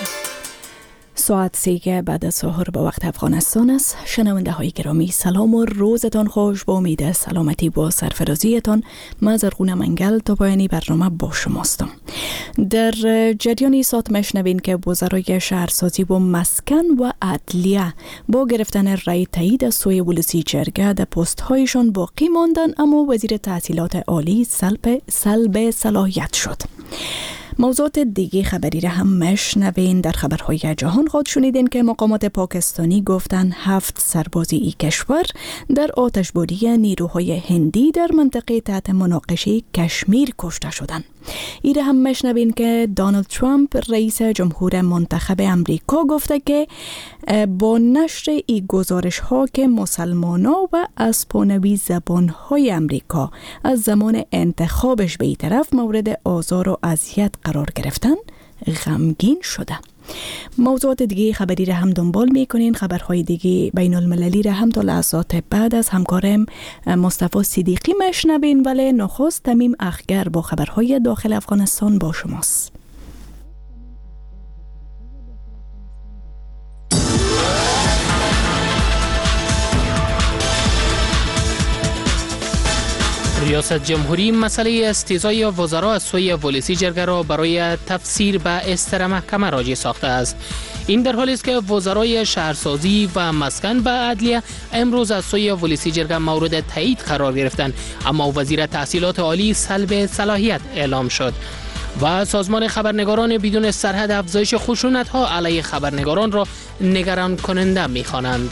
ساعت 3 بعد از ظهر به وقت افغانستان است. شنونده های گرامی سلام و روزتان خوش. با امید سلامتی و سرفرازیتان من زرغونه منگل تا پایانی برنامه با شماستم. در جریان ساعت مشنوین که وزرای شهرسازی و مسکن و عدلیه با گرفتن رای تایید از سوی ولسی جرگه در پست هایشان باقی ماندن، اما وزیر تحصیلات عالی سلب صلاحیت شد. موضوعات دیگه خبری را هم مشنوین. در خبرهای جهان خود شنیدین که مقامات پاکستانی گفتن 7 سربازی ای کشور در آتشباری نیروهای هندی در منطقه تحت مناقشه کشمیر کشته شدند. ایره هم مشنوین که دونالد ترامپ رئیس جمهور منتخب امریکا گفته که با نشر ای گزارش ها که مسلمانا و اسپانوی زبان های امریکا از زمان انتخابش به این طرف مورد آزار و اذیت قرار گرفتن غمگین شده. موضوعات دیگه خبری را هم دنبال میکنین. خبرهای دیگه بین المللی را هم تا لحظات بعد از همکارم مصطفی صدیقی مشنوین، ولی نخست تمیم اخگر با خبرهای داخل افغانستان با شماست. ریاست جمهوری مسئله استیضای وزرا از سوی ولسی جرگه را برای تفسیر به استر محکمه راجع ساخته است. این در حالی است که وزرای شهرسازی و مسکن و عدلیه امروز از سوی ولسی جرگه مورد تایید قرار گرفتند، اما وزیر تحصیلات عالی سلب صلاحیت اعلام شد و سازمان خبرنگاران بدون سرحد افزایش خشونت‌ها علیه خبرنگاران را نگران کننده می‌خوانند.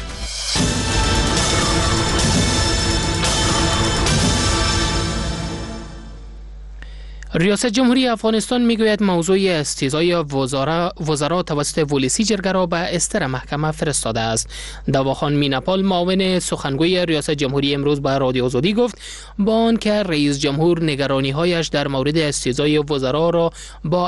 ریاست جمهوری افغانستان میگوید موضوع استیضای وزرا توسط ولسی جرگه را به استر محکمه فرستاده است. دواخان میناپال معاون سخنگوی ریاست جمهوری امروز به رادیو آزادی گفت با آنکه رئیس جمهور نگرانی‌هایش در مورد استیضای وزرا را با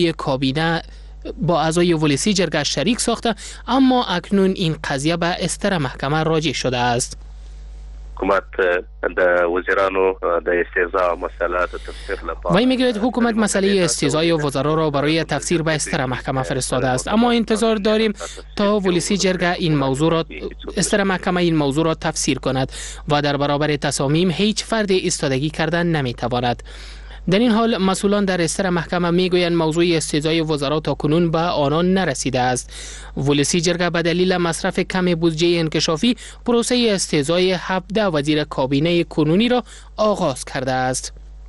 اعضای ولسی جرگه شریک ساخته، اما اکنون این قضیه به استر محکمه راجع شده است. حکومت د وزیرانو د استیضاء مسئله تفسیر لپاره وی میگوید حکومت مسئله استیضای وزرا را برای تفسیر به استر محکمه فرستاده است، اما انتظار داریم تا ولسی جرگه استر محکمه این موضوع را تفسیر کند و در برابر تصامیم هیچ فرد ایستادگی کردن نمیتواند. در این حال مسئولان در استر محکمه میگویند موضوع استیضای وزرا تا کنون به آنان نرسیده است. ولسی جرگه به دلیل مصرف کم بودجه انکشافی پروسه استیضای 17 وزیر کابینه کنونی را آغاز کرده است.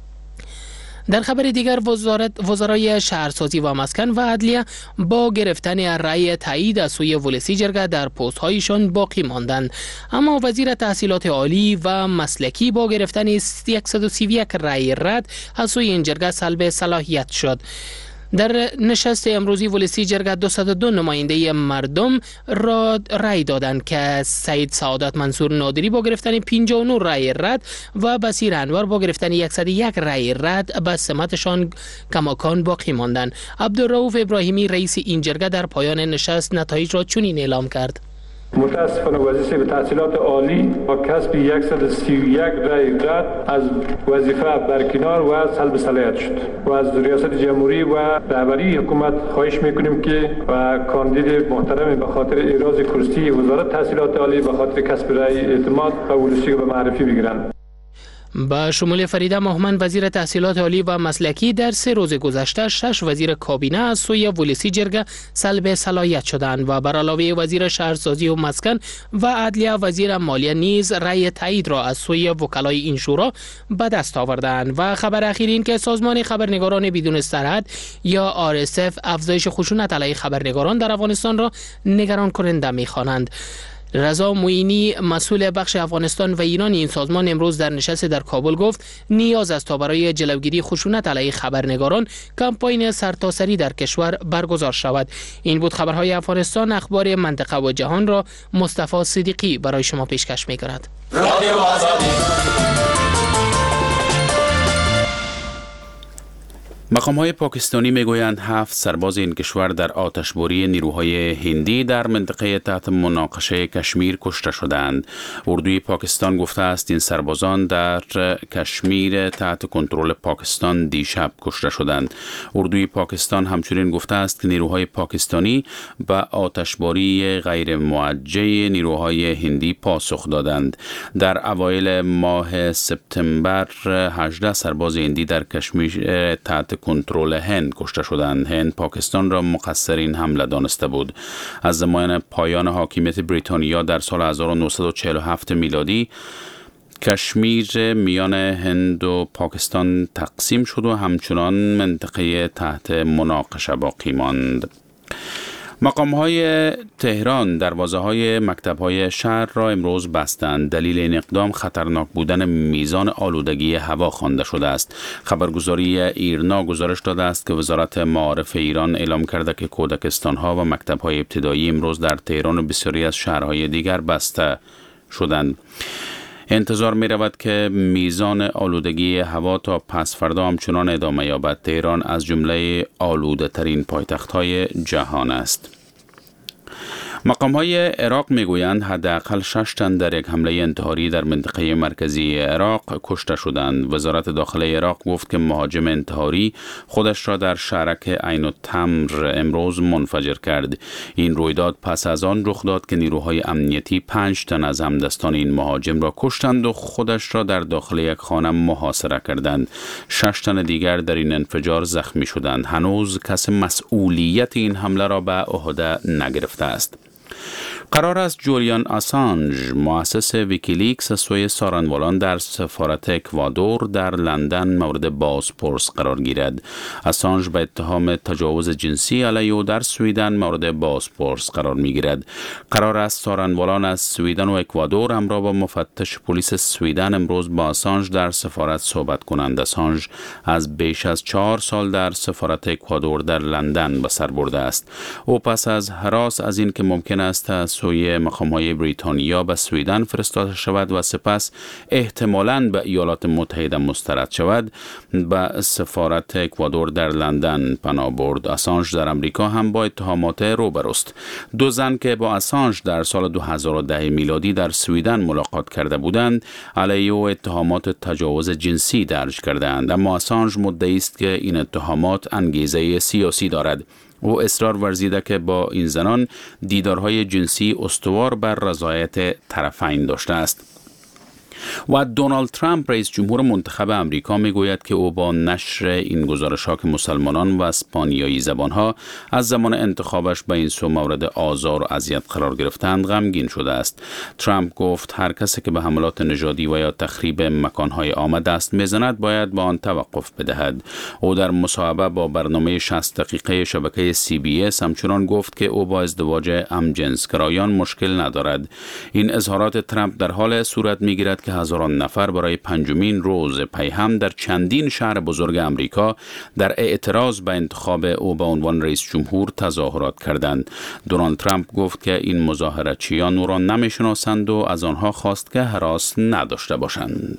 در خبر دیگر وزرای شهرسازی و مسکن و عدلیه با گرفتن رأی تایید از سوی ولسی جرگه در پست هایشان باقی ماندند، اما وزیر تحصیلات عالی و مسلکی با گرفتن 131 رأی رد از سوی این جرگه سلب صلاحیت شد. در نشست امروزی ولسی جرگه 202 نماینده مردم را رأی دادند که سید سعادت منصور نادری با گرفتن 59 رأی رد و بصیر انور با گرفتن 101 رأی رد به سمتشان کماکان باقی ماندند. عبدالرؤوف ابراهیمی رئیس این جرگه در پایان نشست نتایج را چنین اعلام کرد: متاسفانه وظیفه تحصیلات عالی با کسب 131 رأی رد از وظیفه برکنار و سلب صلاحیت شد و از ریاست جمهوری و رهبری حکومت خواهش میکنیم که و کاندید محترم به خاطر احراز کرسی وزارت تحصیلات عالی به خاطر کسب رأی اعتماد و ولسی به معرفی بگیرند. با شمول فریده مهمن وزیر تحصیلات عالی و مسلکی در 3 روز گذشته 6 وزیر کابینه از سوی ولسی جرگه سلب صلاحیت شدند و بر علاوه وزیر شهرسازی و مسکن و عدلیه وزیر مالیه نیز رأی تایید را از سوی وکلای این شورا به دست آوردند. و خبر اخیر این که سازمان خبرنگاران بدون سرحد یا RSF افزایش خشونت علیه خبرنگاران در افغانستان را نگران کننده می‌خوانند. رضا معینی مسئول بخش افغانستان و ایران این سازمان امروز در نشست در کابل گفت نیاز است تا برای جلوگیری خشونت علیه خبرنگاران کمپاین سرتاسری در کشور برگزار شود. این بود خبرهای افغانستان. اخبار منطقه و جهان را مصطفی صدیقی برای شما پیشکش می‌کند. رادیو آزادی. مقام‌های پاکستانی میگویند 7 سرباز این کشور در آتشباری نیروهای هندی در منطقه تحت مناقشه کشمیر کشته شدند. اردوی پاکستان گفته است این سربازان در کشمیر تحت کنترل پاکستان دیشب کشته شدند. اردوی پاکستان همچنین گفته است که نیروهای پاکستانی به آتشباری غیر موجه نیروهای هندی پاسخ دادند. در اوایل ماه سپتامبر 18 سرباز هندی در کشمیر تحت کنترل هند کشته شدند. هند پاکستان را مقصر این حمله دانسته بود. از زمان پایان حاکمیت بریتانیا در سال 1947 میلادی کشمیر میان هند و پاکستان تقسیم شد و همچنان منطقه تحت مناقشه باقی ماند. مقام‌های تهران دروازه‌های مکتب‌های شهر را امروز بستند. دلیل این اقدام خطرناک بودن میزان آلودگی هوا خوانده شده است. خبرگزاری ایرنا گزارش داده است که وزارت معارف ایران اعلام کرده که کودکستان‌ها و مکتب‌های ابتدایی امروز در تهران و بسیاری از شهرهای دیگر بسته شدند. انتظار می رود که میزان آلودگی هوا تا پس فردا همچنان ادامه یابد. تهران از جمله آلوده ترین پایتخت‌های جهان است. مقام‌های عراق میگویند حداقل 6 تن در یک حمله انتحاری در منطقه مرکزی عراق کشته شدند. وزارت داخله عراق گفت که مهاجم انتحاری خودش را در شهرک عین التمر امروز منفجر کرد. این رویداد پس از آن رخ داد که نیروهای امنیتی 5 تن از همدستان این مهاجم را کشتند و خودش را در داخل یک خانه محاصره کردند. 6 تن دیگر در این انفجار زخمی شدند. هنوز کس مسئولیت این حمله را به عهده نگرفته است. قرار است جولیان آسانژ مؤسس ویکیلیکس از سوی سارنوالان در سفارت اکوادور در لندن مورد بازپرس قرار گیرد. آسانژ به اتهام تجاوز جنسی علیه او در سویدن مورد بازپرس قرار می گیرد. قرار است سارنوالان از سویدن و اکوادور همراه با مفتش پلیس سویدن امروز با آسانژ در سفارت صحبت کنند. آسانژ از بیش از 4 سال در سفارت اکوادور در لندن به سر برده است. او پس از هراس از این که ممکن است از سوی مقام‌های بریتانیا به سویدن فرستاده شود و سپس احتمالاً به ایالات متحده مسترد شود، به سفارت اکوادور در لندن پناه برد. آسانژ در امریکا هم با اتهامات روبروست. 2 زن که با آسانژ در سال 2010 میلادی در سویدن ملاقات کرده بودند، علیه او اتهامات تجاوز جنسی درج کردند، اما آسانژ مدعی است که این اتهامات انگیزه سیاسی دارد. او اصرار ورزیده که با این زنان دیدارهای جنسی استوار بر رضایت طرفین داشته است. و دونالد ترامپ رئیس جمهور منتخب امریکا میگوید که او با نشر این گزارش‌ها که مسلمانان و اسپانیایی زبان‌ها از زمان انتخابش به این سو مورد آزار و اذیت قرار گرفتند غمگین شده است. ترامپ گفت هر کسی که به حملات نژادی و یا تخریب مکان‌های عام دست میزند باید با آن توقف بدهد. او در مصاحبه با برنامه 60 دقیقه شبکه CBS همچنان گفت که او با ازدواج همجنسگرایان مشکل ندارد. این اظهارات ترامپ در حال صورت میگیرد که هزاران نفر برای 5مین روز پیهم در چندین شهر بزرگ امریکا در اعتراض به انتخاب او به عنوان رئیس جمهور تظاهرات کردند. دونالد ترامپ گفت که این مظاهره‌چیان او را نمی‌شناسند و از آنها خواست که هراس نداشته باشند.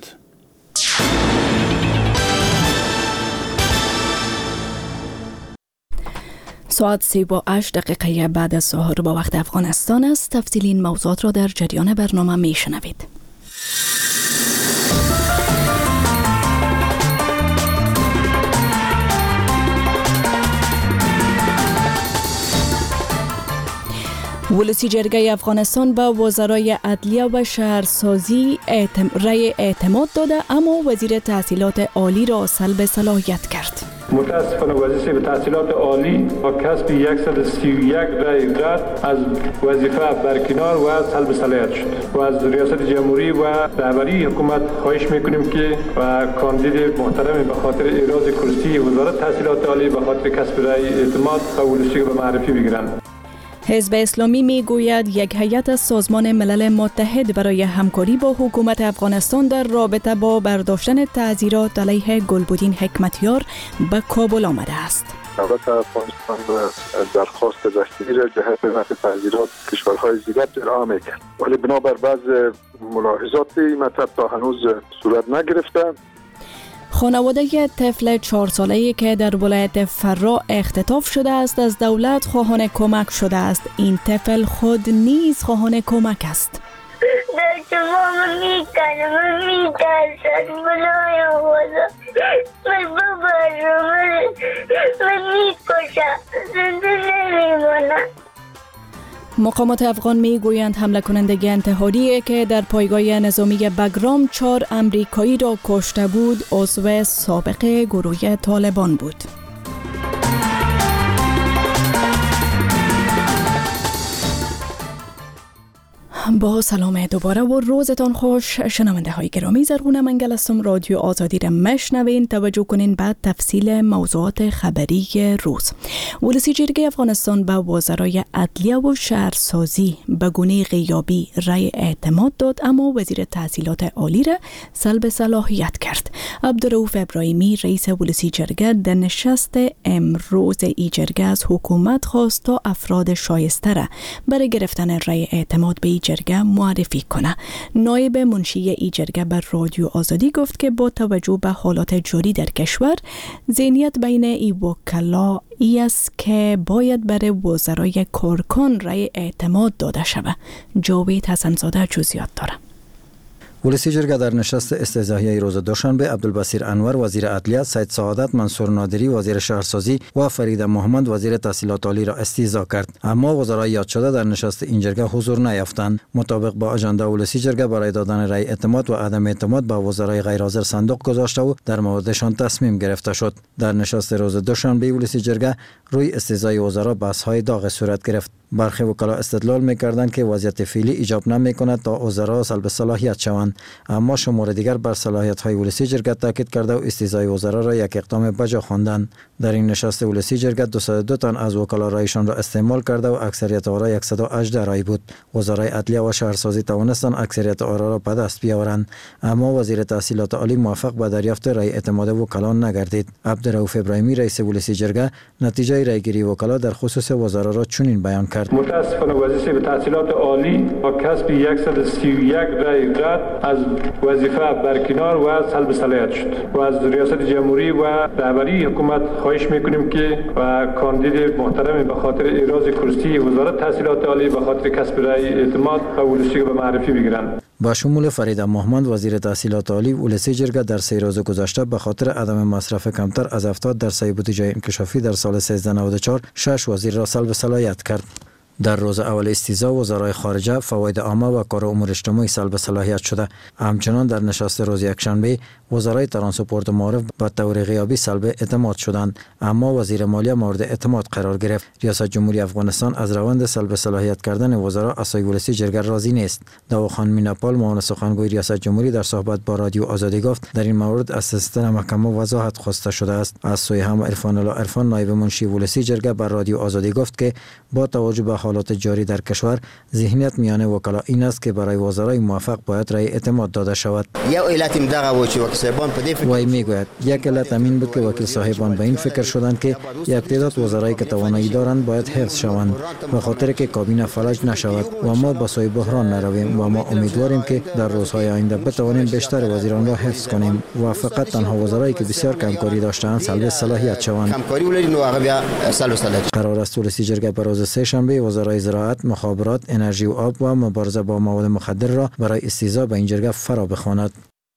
ساعت 38 بعد از ظهر با وقت افغانستان است. تفصیل این موضوعات را در جریان برنامه میشنوید. ولسی جرگه افغانستان به وزرای عدلیه و شهرسازی رأی اعتماد داده، اما وزیر تحصیلات عالی را سلب صلاحیت کرد. متاسفانه وزیر به تحصیلات عالی با کسب 131 رأی رد از وظیفه برکنار و سلب صلاحیت شد و از ریاست جمهوری و رهبری حکومت خواهش میکنیم که و کاندید محترم به خاطر اعراض کرسی وزارت تحصیلات عالی به خاطر کسب رأی اعتماد و ولسی به معرفی بگیرند. حزب اسلامی می گوید یک هیئت از سازمان ملل متحد برای همکاری با حکومت افغانستان در رابطه با برداشتن تعزیرات علیه گلبدین حکمتیار به کابل آمده است. دولت افغانستان درخواست رسمی را جهت رفع تعزیرات کشورهای دیگر ارائه می‌کرد، ولی بنابر بعض ملاحظات این مطلب تا هنوز صورت نگرفته. خانواده طفل 4 ساله‌ای که در ولایت فرا اختطاف شده است از دولت خواهان کمک شده است. این طفل خود نیز خواهان کمک است. مقامات افغان میگویند حمله کننده انتحاری که در پایگاه نظامی بگرام 4 امریکایی را کشته بود عضو سابق گروه طالبان بود. با سلام دوباره و روزتان خوش. شنونده های گرامی، زرغونه منگل هستم. رادیو آزادی را مشنوین. توجه کنین بعد تفصیل موضوعات خبری روز. ولسی جرگه افغانستان به وزرای عدلیه و شهرسازی به گونه غیابی رای اعتماد داد، اما وزیر تحصیلات عالی را سلب صلاحیت کرد. عبدالرؤوف ابراهیمی رئیس ولسی جرگه در نشست امروز ای جرگه از حکومت خواست تا افراد شایسته را برای گرفتن رای اعتماد به ای جرگه معرفی کنه. نایب منشی ای جرگه بر رادیو آزادی گفت که با توجه به حالات جاری در کشور، ذهنیت بین ای وکلا ای است که باید برای وزرای کارکن رای اعتماد داده شود. جاوید حسنزاده جزئیات داره. ولسی جرگه در نشست استضاحیه روز دوشنبه عبدالبصیر انور وزیر عدلیه، سید سعادت منصور نادری وزیر شهرسازی و فرید محمد وزیر تحصیلات عالی را استیضاح کرد، اما وزرای یاد شده در نشست این جرگه حضور نیافتند. مطابق با اجنده ولسی جرگه برای دادن رای اعتماد و عدم اعتماد به وزرای غیر حاضر صندوق گذاشته و در موردشان تصمیم گرفته شد. در نشست روز دوشنبه ولسی جرگه روی استیضاح وزرا بحث‌های داغ صورت گرفت. برخی وکلا استدلال می‌کردند که وضعیت فعلی ایجاب نمی‌کند تا وزرا سلب صلاحیت شوند، اما شمار دیگر بر صلاحیت‌های ولسی جرگه تاکید کرده و استیضاح وزرا را یک اقدام بجا خواندند. در این نشست ولسی جرگه 202 تن از وکلا رایشان را استعمال کرده و اکثریت آرا 118 رای بود. وزرای عدلیه و شهرسازی توانستند اکثریت آرا را به دست بیاورند، اما وزیر تحصیلات عالی موفق به دریافت رای اعتماد وکلا نگردید. عبدالرؤوف ابراهیمی رئیس ولسی جرگه نتیجه رایگیری وکلا در خصوص وزرا را چنین بیان کرد: متاسفانه وزیر تحصیلات عالی با کسب 131 رای رد از وظیفه برکنار و سلب صلاحیت شد و از ریاست جمهوری و رهبری حکومت خواهش میکنیم که و کاندید محترم به خاطر ایراز کرسی وزارت تحصیلات عالی به خاطر کسب رای اعتماد و ولسی به معرفی بگیرند. با شمول فرید محمد وزیر تحصیلات عالی، ولسی جرگه در 3 روز گذشته به خاطر عدم مصرف کمتر از 70% بودجه انکشافی در سال 1394 6 وزیر را سلب صلاحیت کرد. در روز اول استیضاح وزرای خارجه، فواید عامه و کار امور اجتماعی سلب صلاحیت شده. همچنان در نشست روز یکشنبه وزرای ترانسپورت و معارف به طور غیابی سلب اعتماد شدند، اما وزیر مالیه مورد اعتماد قرار گرفت. ریاست جمهوری افغانستان از روند سلب صلاحیت کردن وزرا از سوی ولسی جرگه راضی نیست. داوخان میناپال معاون سخنگوی ریاست جمهوری در صحبت با رادیو آزادی گفت در این مورد از سیستم محکمه وضاحت خواسته شده است. از سوی هم عرفان الله عرفان نایب منشی ولسی جرگه بر رادیو آزادی گفت که با توجه به حالات جاری در کشور، ذهنیت میان وکلا این است که برای وزرای موفق باید رای اعتماد داده شود. وی میگوید یک علت امین بود که وکیل صاحبان به این فکر شدند که یک تعداد وزرایی که توانایی دارند باید حفظ شوند به خاطر که کابینه فلج نشود و ما به سوی بحران نرویم و ما امیدواریم که در روزهای آینده بتوانیم بیشتر وزیران را حفظ کنیم و فقط تنها وزرایی که بسیار کمکاری داشتند سلب صلاحیت شوند. قرار است ولسی جرگه به روز سه شنبه وزرای زراعت، مخابرات، انرژی و آب و مبارزه با مواد مخدر را برای استیضاح به این جرگه فرا بخواند.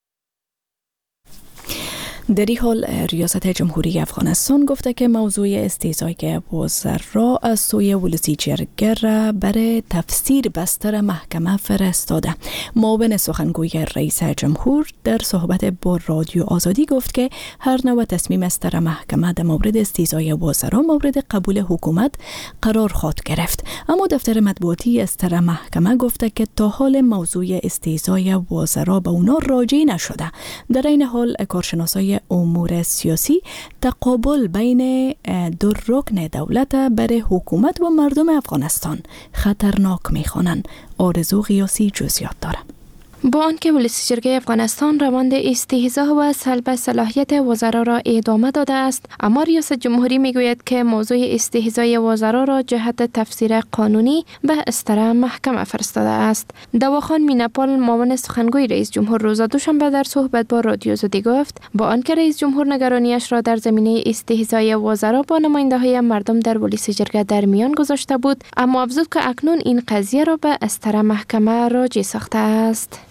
در این حال ریاست جمهوری افغانستان گفته که موضوع استیضاح وزرا از سوی ولسی جرگه را برای تفسیر بستر محکمه فرستاده. معاون سخنگوی رئیس جمهور در صحبت با رادیو آزادی گفت که هر نوع تصمیم بستر محکمه در مورد استیضاح وزرا مورد قبول حکومت قرار خواهد گرفت، اما دفتر مطبوعاتی بستر محکمه گفته که تا حال موضوع استیضاح وزرا به اونا راجع نشده. در این حال کارشناسای امور سیاسی تقابل بین دو رکن دولت برای حکومت و مردم افغانستان خطرناک می‌خوانند. آرزو غیاسی جزئیات داره. با آنکه ولسی جرگه افغانستان روند استهزا و سلب صلاحیت وزرا را ادامه داده است، اما ریاست جمهوری میگوید که موضوع استهزای وزرا را جهت تفسیر قانونی به استر محکمه فرستاده است. دواخان میناپال معاون سخنگوی رئیس جمهور روز دوشنبه در صحبت با رادیو زودی گفت با آنکه رئیس جمهور نگرانیش را در زمینه استهزای وزرا با نماینده‌های مردم در ولسی جرگه در میان گذاشته بود، اما افزود که اکنون این قضیه را به استر محکمه راجع ساخته است.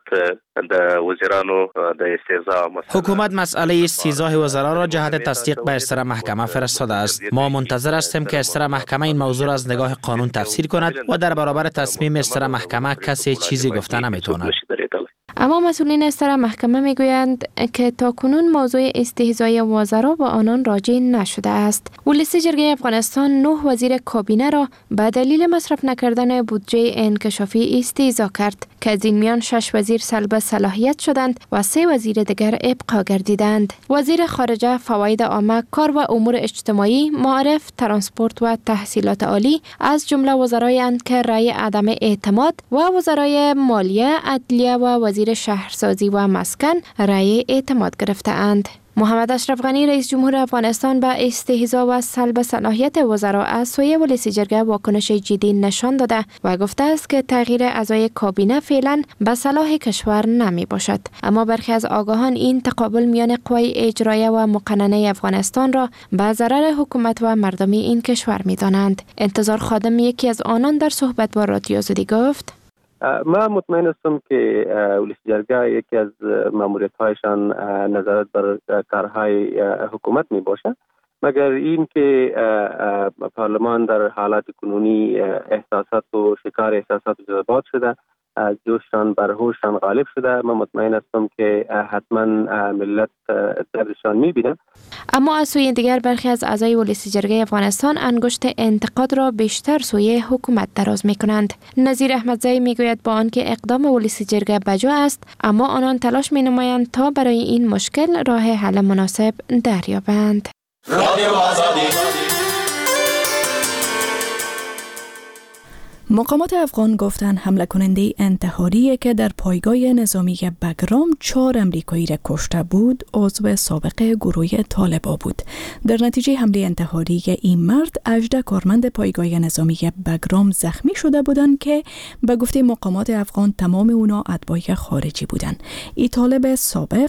حکومت مسئله استهزای وزرا را جهت تصدیق به استر محکمه فرستاده است. ما منتظر هستیم که استر محکمه این موضوع را از نگاه قانون تفسیر کند و در برابر تصمیم استر محکمه کسی چیزی گفته نمیتواند. اما مسئولین استر محکمه میگویند که تاکنون موضوع استهزای وزرا با آنان راجع نشده است. ولسی جرگه افغانستان 9 وزیر کابینه را به دلیل مصرف نکردن بودجه انکشافی استهزا کرد که از این میان 6 وزیر سلب صلاحیت شدند و 3 وزیر دیگر ابقا گردیدند. وزیر خارجه، فواید عامه، کار و امور اجتماعی، معارف، ترانسپورت و تحصیلات عالی از جمله وزرایند که رأی عدم اعتماد و وزرای مالیه، عدلیه و وزیر شهرسازی و مسکن رأی اعتماد گرفته‌اند. محمد اشرف غنی رئیس جمهور افغانستان به استهزا و سلب صلاحیت وزرا از سوی ولسی جرگه واکنش جدی نشان داده و گفته است که تغییر اعضای کابینه فعلا به صلاح کشور نمی باشد. اما برخی از آگاهان این تقابل میان قوای اجرایه و مقننه افغانستان را به ضرر حکومت و مردمی این کشور می دانند. انتظار خادم یکی از آنان در صحبت با رادیو زودی گفت: ما مطمئن هستم که ولسی جرگه یکی از ماموریت‌هایشان نظارت بر کارهای حکومت می باشد، مگر این که پارلمان در حالات کنونی احساسات و شکار احساسات و جذبات شده، جوششان بر هوششان غالب شده. من مطمئن هستم که حتما ملت دردشان می‌بینه. اما از سوی دیگر برخی از اعضای ولسی جرگه افغانستان انگشت انتقاد را بیشتر سوی حکومت دراز می‌کنند. نظیر احمدزی میگوید با آنکه اقدام ولسی جرگه بجا است، اما آنان تلاش می‌نمایند تا برای این مشکل راه حل مناسب دریابند. مقامات افغان گفتند حمله کننده انتحاری که در پایگاه نظامی بگرام 4 امریکایی را کشته بود عضو سابق گروه طالبان بود. در نتیجه حمله انتحاری این مرد 18 کارمند پایگاه نظامی بگرام زخمی شده بودند که به گفته مقامات افغان تمام اونا اتباع خارجی بودند. این طالب سابق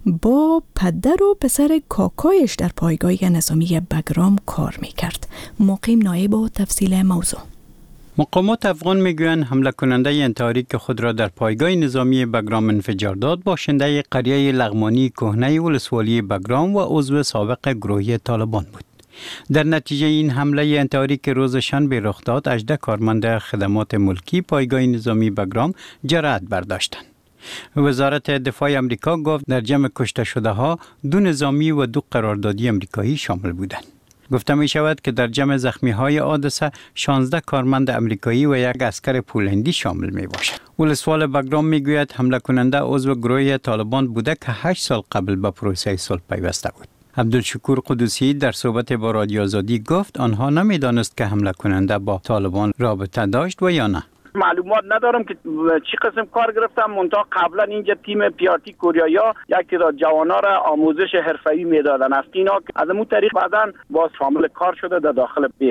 با پدر و پسر کاکایش در پایگاه نظامی بگرام کار میکرد. مقیم نایب و تفصیل موضوع. مقامات افغان میگویند حمله کننده انتحاری که خود را در پایگاه نظامی بگرام انفجار داد باشنده قریه لغمانی کهنه ولسوالی بگرام و عضو سابق گروه طالبان بود. در نتیجه این حمله انتحاری که روز شنبه رخ داد 18 کارمند خدمات ملکی پایگاه نظامی بگرام جرأت برداشتند. وزارت دفاع امریکا گفت در جمع کشته شده ها 2 نظامی و 2 قراردادی امریکایی شامل بودند. گفته می شود که در جمع زخمی های حادثه 16 کارمند امریکایی و 1 عسکر پولندی شامل می باشد. ولسوال بگرام می گوید حمله کننده عضو گروه طالبان بوده که 8 سال قبل به پروسه صلح پیوسته بود. عبدالشکور قدوسی در صحبت با رادیو آزادی گفت آنها نمی دانست که حمله کننده با طالبان رابطه داشت و یا نه. معلومات ندارم که چی قسم کار گرفتم، منتها قبلا اینجا تیم پیارتی کوریایا یک تعداد جوانا را آموزش حرفه‌ای میدادن است. اینا از اون طریق بعداً باز شامل کار شده در داخل بیس.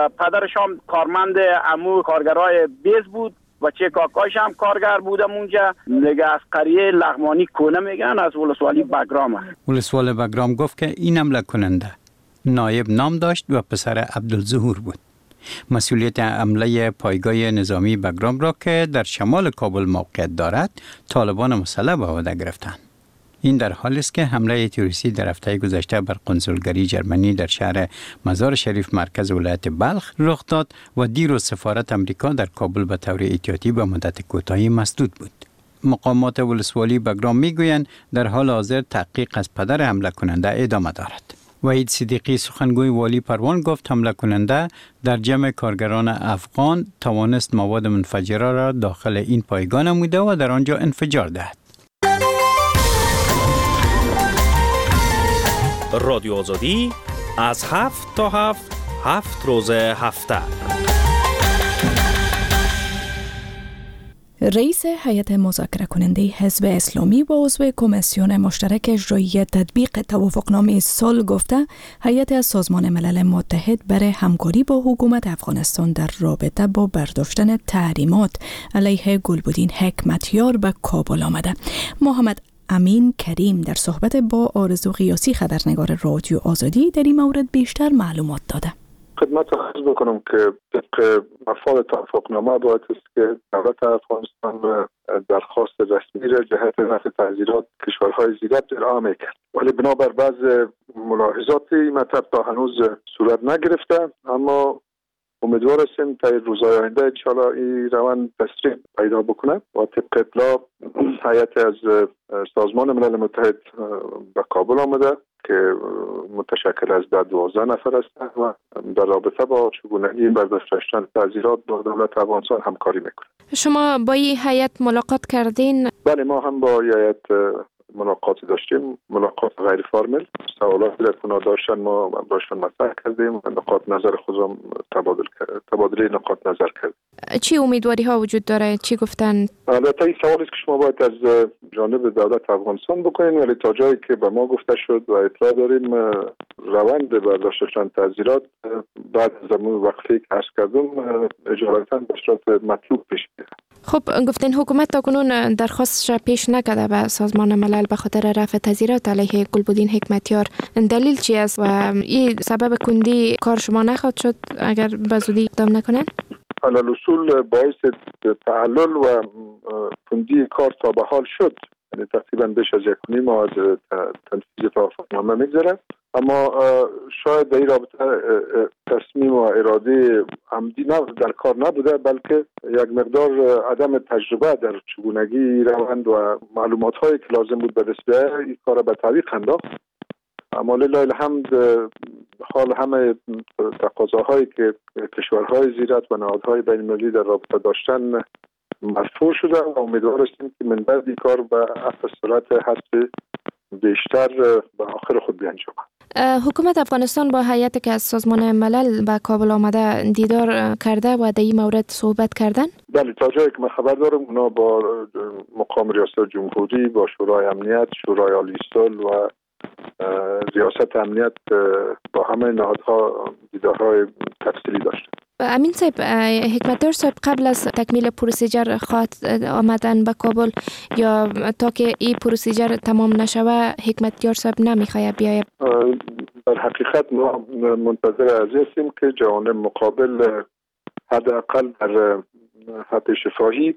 پدرشام کارمند عمو کارگرای بیس بود و چه کاکایش هم کارگر بودم اونجا. دیگه از قریه لغمانی کونه میگن، از ولسوالی بگرام است. ولسوال بگرام گفت که این حمله کننده نایب نام داشت و پسر عبدالظهور بود. مسئولیت حمله پایگاه نظامی بگرام را که در شمال کابل موقعیت دارد طالبان مسلح به عهده گرفتند. این در حالی است که حمله تروریستی در هفته گذشته بر قنسولگری جرمنی در شهر مزار شریف مرکز ولایت بلخ رخ داد و دیروز سفارت امریکا در کابل به طور احتیاطی به مدت کوتاهی مسدود بود. مقامات ولسوالی بگرام میگویند در حال حاضر تحقیق از پدر حمله کننده ادامه دارد. وحید صدیقی سخنگوی والی پروان گفت حمله کننده در جمع کارگران افغان توانست مواد منفجره را داخل این پایگاه نموده و در آنجا انفجار دهد. رادیو آزادی از 7 تا 7 روز هفته. رئیس هیئت مذاکره کننده حزب اسلامی و عضو کمیسیون مشترک اجرایی تطبیق توافقنامه صلح گفته هیئت از سازمان ملل متحد برای همکاری با حکومت افغانستان در رابطه با برداشتن تحریمات علیه گلبدین حکمتیار به کابل آمده. محمد امین کریم در صحبت با آرزو قیاسی خبرنگار رادیو آزادی در این مورد بیشتر معلومات داده. خدمت عرض بکنم که طبق مفاد توافقنامه باید است که دولت افغانستان درخواست رسمی را جهت رفع تعزیرات کشورهای زیرت ارائه میکرد، ولی بنابر بعض ملاحظات این مطلب تا هنوز صورت نگرفته، اما امیدوار هستیم تا روزهای آینده انشاءالله این روند تسریع پیدا بکنه و طبق اطلاع هیئت از سازمان ملل متحد به کابل آمده که متشکل از 12 نفر است و در رابطه با چگونگی برداشتن تعزیرات با دولت افغانستان همکاری میکنه. شما با این هیئت ملاقات کردین؟ بله، ما هم با هیئت ملاقاتی داشتیم، ملاقات غیر فرمل. سوالاتی را که داشتن ما باشون مطرح کردیم و نقاط نظر خود را تبادله نقاط نظر کردیم. چی امیدواری ها وجود داره؟ چی گفتن؟ البته این سوالی که شما باید از جانب دولت افغانستان بکنین، ولی تا جایی که به ما گفته شد و اطلاع داریم روند برداشتن تعزیرات بعد از زمان وقفه که عرض کردم اجالتا به صورت مطلوب پیش میره. خب گفتین حکومت تاکنون درخواستش پیش نکرده به سازمان ملل به خاطر رفع تعزیرات علیه گلبدین حکمتیار. دلیل چی است و این سبب کندی کار شما نخواهد شد اگر به زودی اقدام نکنن؟ علل اصول باعث تعلل و کندی کار تا به حال شد، یعنی تقریبا بیش از 1.5 ماه از تنفیذ توافقنامه میگذره، اما شاید در این رابطه تصمیم و اراده عمدی در کار نبوده، بلکه یک مقدار عدم تجربه در چگونگی روند و معلومات هایی که لازم بود به دست بیاید این کار به تعویق انداخت. اما لله الحمد حال همه تقاضاهایی که کشورهای زیرت و نهادهای بین المللی در رابطه داشتن مرفوع شده و امیدوار هستیم که من بعد این کار به اصل صورت حسب بیشتر به آخر خود بیانجامد. حکومت افغانستان با هیئتی که از سازمان ملل به کابل آمده دیدار کرده و در این مورد صحبت کردن؟ بله، تا جایی که من خبر دارم اونا با مقام ریاست جمهوری، با شورای امنیت، شورای عالی صلح و ریاست امنیت با همه نهادها دیدارهای تفصیلی داشتن. امین صاحب، حکمتیار صاحب قبل از تکمیل پروسیجر خواهد آمدن به کابل یا تا که این پروسیجر تمام نشوه حکمتیار صاحب نمیخواد بیاید؟ در حقیقت ما منتظر از هستیم که جوانب مقابل حداقل در حد شفاهی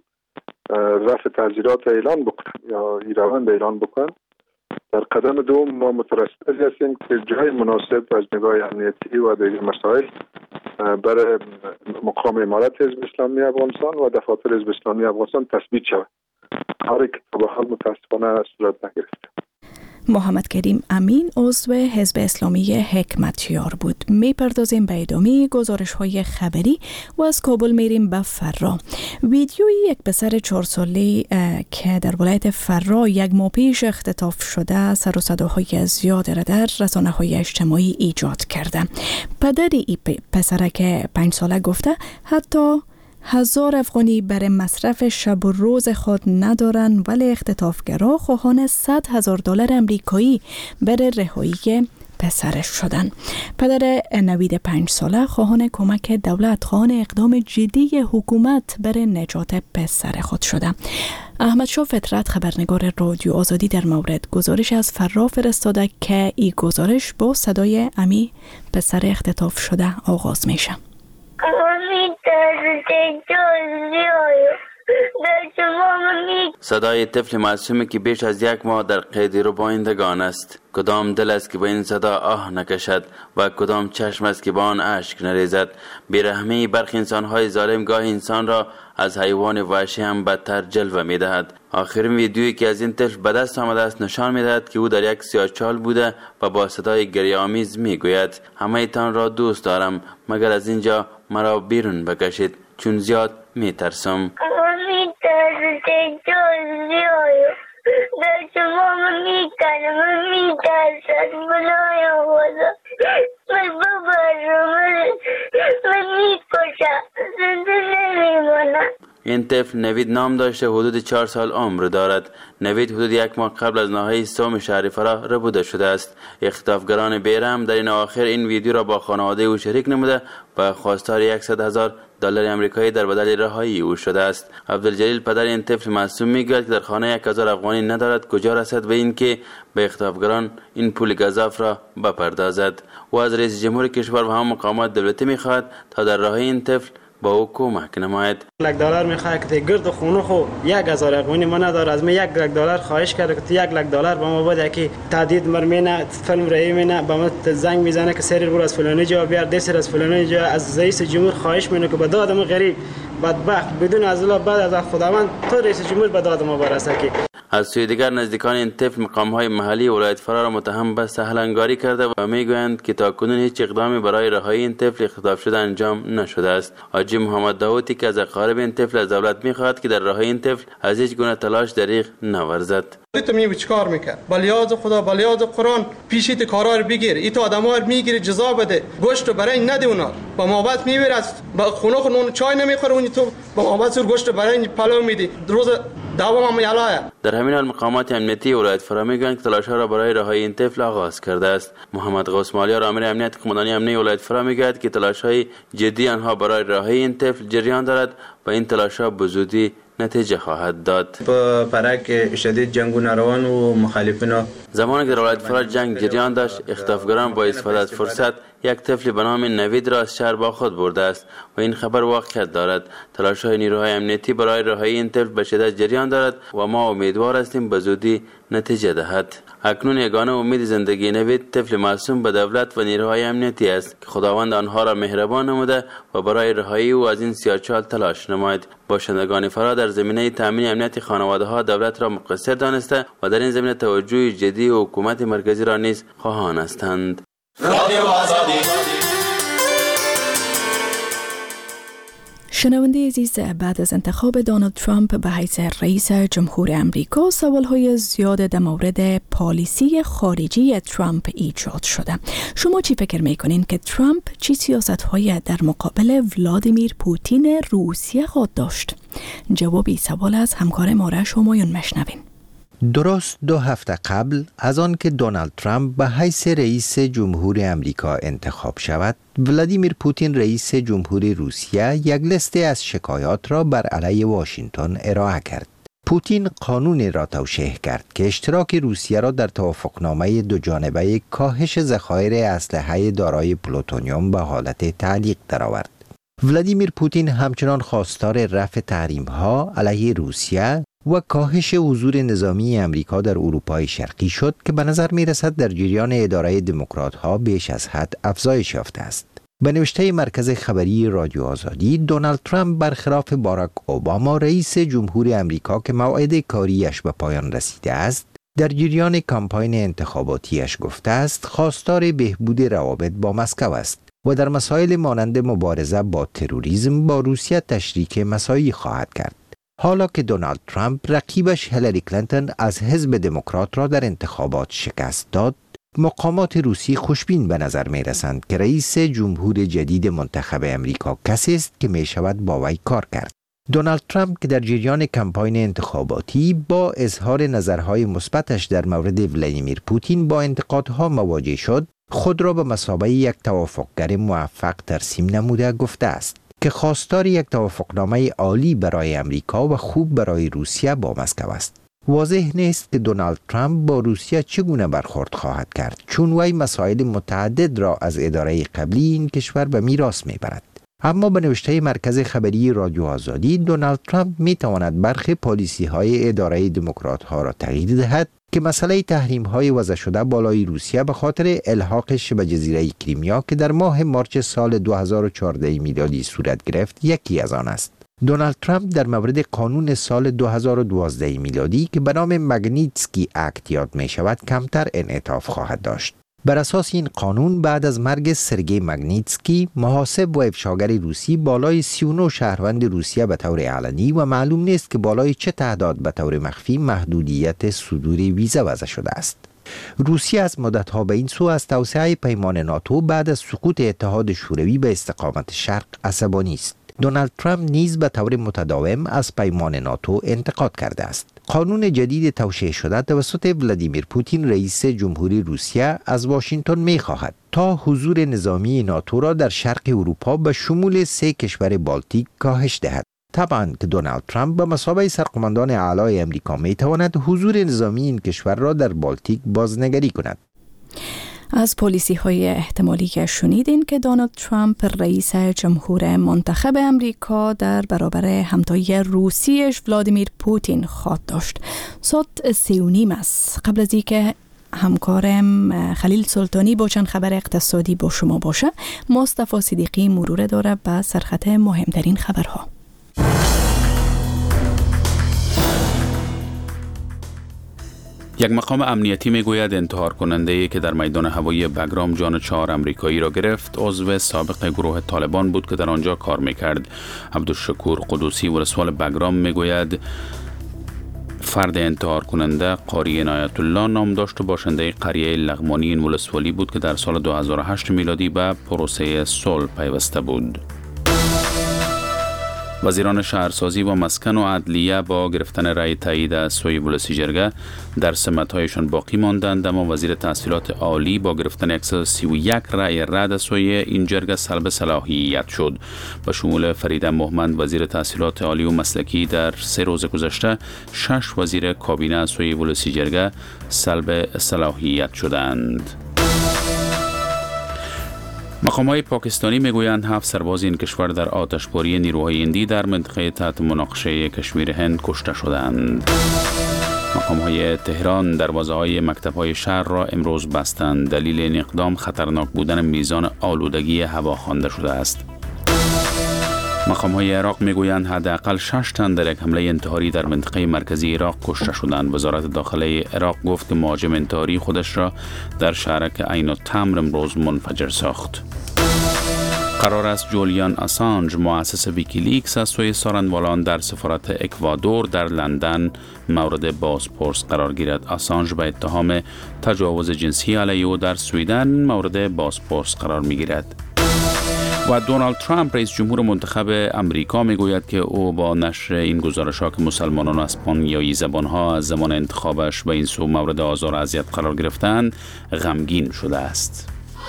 رفع تعزیرات اعلان بکنن یا این روند اعلان بکنن. در قدم دوم ما مترصد هستیم که جای مناسب از نگاه امنیتی و دیگر مسائل برای مقام امارت حزب اسلامی افغانستان و دفاتر حزب اسلامی افغانستان تثبیت شود، کاری که تا به حال متاسفانه صورت نگرفته. محمد کریم امین عضو حزب اسلامی حکمتیار بود. میپردازیم به ادامه گزارش های خبری و از کابل میریم به فرا. ویدیوی یک پسر 4 ساله که در ولایت فرا 1 ماه پیش اختطاف شده سر و صداهای زیاد را در رسانه‌های اجتماعی ایجاد کرده. پدر این پسرک 5 ساله گفته حتی 1000 افغانی برای مصرف شب و روز خود ندارن، ولی اختطافگرها خواهان $100,000 امریکایی برای رهایی پسرش شدن. پدر نوید 5 ساله خواهان کمک دولت، خواهان اقدام جدی حکومت برای نجات پسر خود شده. احمد شاه فطرت خبرنگار رادیو آزادی در مورد گزارش از فرا فرستاده که این گزارش با صدای امی پسر اختطاف شده آغاز میشه. صدای طفل معصومی که بیش از 1 ماه در قید ربایندگان است. کدام دل است که با این صدا آه نکشد و کدام چشم است که با آن اشک نریزد. بیرحمی برخی انسان‌های ظالم گاه انسان را از حیوان وحشی هم بدتر جلوه می‌دهد. آخرین ویدیویی که از این طفل به دست آمده است نشان می‌دهد که او در یک سیاه‌چال بوده و با صدای گریه‌آمیز می‌گوید همه تان را دوست دارم مگر از اینجا مرا بیرون بکشید چون زیاد می‌ترسم. این طفل نوید نام داشته، حدود 4 سال عمر دارد. نوید حدود 1 ماه قبل از نهایی سوم شهر فرا ربوده شده است. اختطافگران بیرحم در این آخر این ویدیو را با خانواده او شریک نموده و خواستار $100,000 آمریکایی در بدل رهایی او شده است. عبدالجلیل پدر این طفل معصوم میگوید که در خانه 1000 افغانی ندارد کجا رسد به این که به اختطافگران این پول گزاف را بپردازد. و از رئیس جمهور کشور و هم مقامات دولتی میخواهد تا در راه این طفل با او کمک نماید. $1 میخواد که گرد خونه خو 1000 افغانی ما نداره، از من $1 خواهش کرده که $1 با ما بده که تهدید مرمینه فیلم رای مینه با ما زنگ میزنه که سری برو از فلانی جا بیار، دسر از فلانی جا. از رئیس جمهور خواهش مینه که به داد ما غریب بدبخت بدون از الله بعد از خداوند تو رئیس جمهور به داد ما برسه. که از سوی دیگر نزدیکان این طفل مقام‌های محلی ولایت فرا را متهم به سهل‌انگاری کرده و میگویند که تاکنون هیچ اقدامی برای رهایی این طفل اختطاف شده انجام نشده است. حاجی محمد داوودی که از اقارب این طفل از دولت می‌خواهد که در رهایی این طفل از هیچ گونه تلاش دریغ نورزد. تو میگی چیکار میکرد؟ بلیاز خدا بلیاز قرآن پیشیت کارا رو بگیر، ای تو آدما رو میگیری جزا بده، گوشت برای نده اونا. با محبت میبره از خونه نون چای نمیخوره اون تو با محبت سر گوشت برای پلو میدی. روز دوام هم یالاه. در همین حال مقامات امنیتی ولایت فرا میگویند که تلاش‌ها را برای رهایی این طفل آغاز کرده است. محمد غوث مالیار آمر امنیت قماندانی امنیتی ولایت فرا میگوید که تلاش‌های جدی آنها برای رهایی این طفل جریان دارد و این تلاش‌ها به زودی نتیجه خواهد داد. با پرک شدید جنگ و نروان و مخالفین زمانی که در ولایت فرا جنگ جریان داشت، اختطافگران با استفاده از فرصت یک طفل به نام نوید را از شهر با خود برده است و این خبر واقعیت دارد. تلاش‌های نیروهای امنیتی برای رهایی این طفل به شدت جریان دارد و ما امیدوار هستیم به زودی نتیجه دهد. اکنون یگانه امید زندگی نوید طفل معصوم به دولت و نیروهای امنیتی است که خداوند آنها را مهربان نموده و برای رهایی او از این سیاه‌چال تلاش نماید. باشندگان فرا در زمینه تامین امنیت خانواده‌ها دولت را مقصر دانسته و در این زمینه توجه جدی و حکومت مرکزی را نیز خواهان هستند. شنونده عزیز، بعد از انتخاب دونالد ترامپ به حیث رئیس جمهور امریکا سوالهای زیاد در مورد پالیسی خارجی ترامپ ایجاد شده. شما چی فکر میکنین که ترامپ چی سیاست‌های در مقابل ولادیمیر پوتین روسیه خواهد داشت؟ جوابی سوال از همکار ما را شمایون مشنوین. درست 2 هفته قبل از آن که دونالد ترامپ به حیث رئیس جمهور امریکا انتخاب شود، ولادیمیر پوتین رئیس جمهور روسیه یک لست از شکایات را بر علیه واشنگتن ارائه کرد. پوتین قانون را توشیح کرد که اشتراک روسیه را در توافقنامه دوجانبه کاهش ذخایر اسلحه دارای پلوتونیوم به حالت تعلیق درآورد. ولادیمیر پوتین همچنان خواستار رفع تحریم‌ها علیه روسیه و کاهش حضور نظامی امریکا در اروپای شرقی شد که به نظر می رسد در جریان اداره دموکرات ها بیش از حد افزایش یافته است. به نوشته مرکز خبری رادیو آزادی، دونالد ترامپ برخلاف باراک اوباما رئیس جمهور امریکا که موعد کاریش به پایان رسیده است، در جریان کمپاین انتخاباتیش گفته است خواستار بهبود روابط با مسکو است و در مسائل مانند مبارزه با تروریسم با روسیه تشریک مساعی خواهد کرد. حالا که دونالد ترامپ رقیبش هیلاری کلینتون از حزب دموکرات را در انتخابات شکست داد، مقامات روسی خوشبین به نظر می رسند که رئیس جمهور جدید منتخب امریکا کسی است که می شود با وی کار کرد. دونالد ترامپ که در جریان کمپاین انتخاباتی با اظهار نظرهای مثبتش در مورد ولادیمیر پوتین با انتقادها مواجه شد، خود را به مثابه یک توافقگر موفق ترسیم نموده گفته است که خواستار یک توافقنامه عالی برای امریکا و خوب برای روسیه با مسکو است. واضح نیست که دونالد ترامپ با روسیه چگونه برخورد خواهد کرد، چون وی مسائل متعدد را از اداره قبلی این کشور به میراث میبرد. اما به نوشته مرکز خبری رادیو آزادی، دونالد ترامپ میتواند برخی پالیسی های اداره دموکرات ها را تغییر دهد که مسئله تحریم های وضع شده بالای روسیه به خاطر الحاقش به جزیره کریمیا که در ماه مارچ سال 2014 میلادی صورت گرفت یکی از آن است. دونالد ترامپ در مورد قانون سال 2012 میلادی که به نام مگنیتسکی اکت یاد می شود کمتر انعطاف خواهد داشت. بر اساس این قانون بعد از مرگ سرگئی مگنیتسکی، محاسب و افشاگر روسی بالای 39 شهروند روسیه به طور علنی و معلوم نیست که بالای چه تعداد به طور مخفی محدودیت صدور ویزا وضع شده است. روسیه از مدت‌ها به این سو از توسعه پیمان ناتو بعد از سقوط اتحاد شوروی به استقامت شرق عصبانی است. دونالد ترامپ نیز به طور متداوم از پیمان ناتو انتقاد کرده است. قانون جدید توشیح شده توسط ولادیمیر پوتین رئیس جمهوری روسیه از واشنگتن می‌خواهد تا حضور نظامی ناتو را در شرق اروپا به شمول 3 کشور بالتیک کاهش دهد. طبعا که دونالد ترامپ به مثابه سرقماندان اعلای امریکا می‌تواند حضور نظامی این کشور را در بالتیک بازنگری کند. از پالیسی های احتمالی که شنیدین که دونالد ترامپ رئیس جمهور منتخب امریکا در برابر همتای روسیش ولادیمیر پوتین خواهد داشت. ساعت 3:30 است. قبل از اینکه همکارم خلیل سلطانی با چند خبر اقتصادی با شما باشه، مصطفی صدیقی مرور داره به سرخط مهمترین خبرها. یک مقام امنیتی میگوید انتحار کننده‌ای که در میدان هوایی بگرام جان 4 امریکایی را گرفت عضو سابق گروه طالبان بود که در آنجا کار میکرد. عبدالشکور قدوسی ولسوال بگرام میگوید فرد انتحار کننده قاری عنایت الله نام داشت و باشنده قریه لغمانی این ولسوالی بود که در سال 2008 میلادی به پروسه صلح پیوسته بود. وزیران شهرسازی و مسکن و عدلیه با گرفتن رأی تایید از سوی ولسی جرگه در سمت‌هایشان باقی ماندند، اما وزیر تحصیلات عالی با گرفتن 131 رأی رد از سوی این جرگه سلب صلاحیت شد. به شمول فرید مهمند وزیر تحصیلات عالی و مسلکی در 3 روز گذشته 6 وزیر کابینه از سوی ولسی جرگه سلب صلاحیت شدند. مقامات پاکستانی میگویند 7 سرباز این کشور در آتشباری نیروهای هندی در منطقه تحت مناقشه کشمیر هند کشته شدند. مقامات تهران دروازه‌های مکتب‌های شهر را امروز بستند. دلیل این اقدام خطرناک بودن میزان آلودگی هوا خوانده شده است. مقام‌های عراق میگویند حداقل 6 تن در یک حمله انتحاری در منطقه مرکزی عراق کشته شدند. وزارت داخله عراق گفت که مهاجم انتحاری خودش را در شهرک عین التمر امروز منفجر ساخت. قرار است جولیان آسانج مؤسس ویکیلیکس از سوی سارنوالان در سفارت اکوادور در لندن مورد بازپرس قرار گیرد. آسانج به اتهام تجاوز جنسی علیه او در سویدن مورد بازپرس قرار میگیرد. و دونالد ترامپ رئیس جمهور منتخب امریکا میگوید که او با نشر این گزارش‌ها که مسلمانان اسپانیایی زبان‌ها از زمان انتخابش به این سو مورد آزار و اذیت قرار گرفتند غمگین شده است.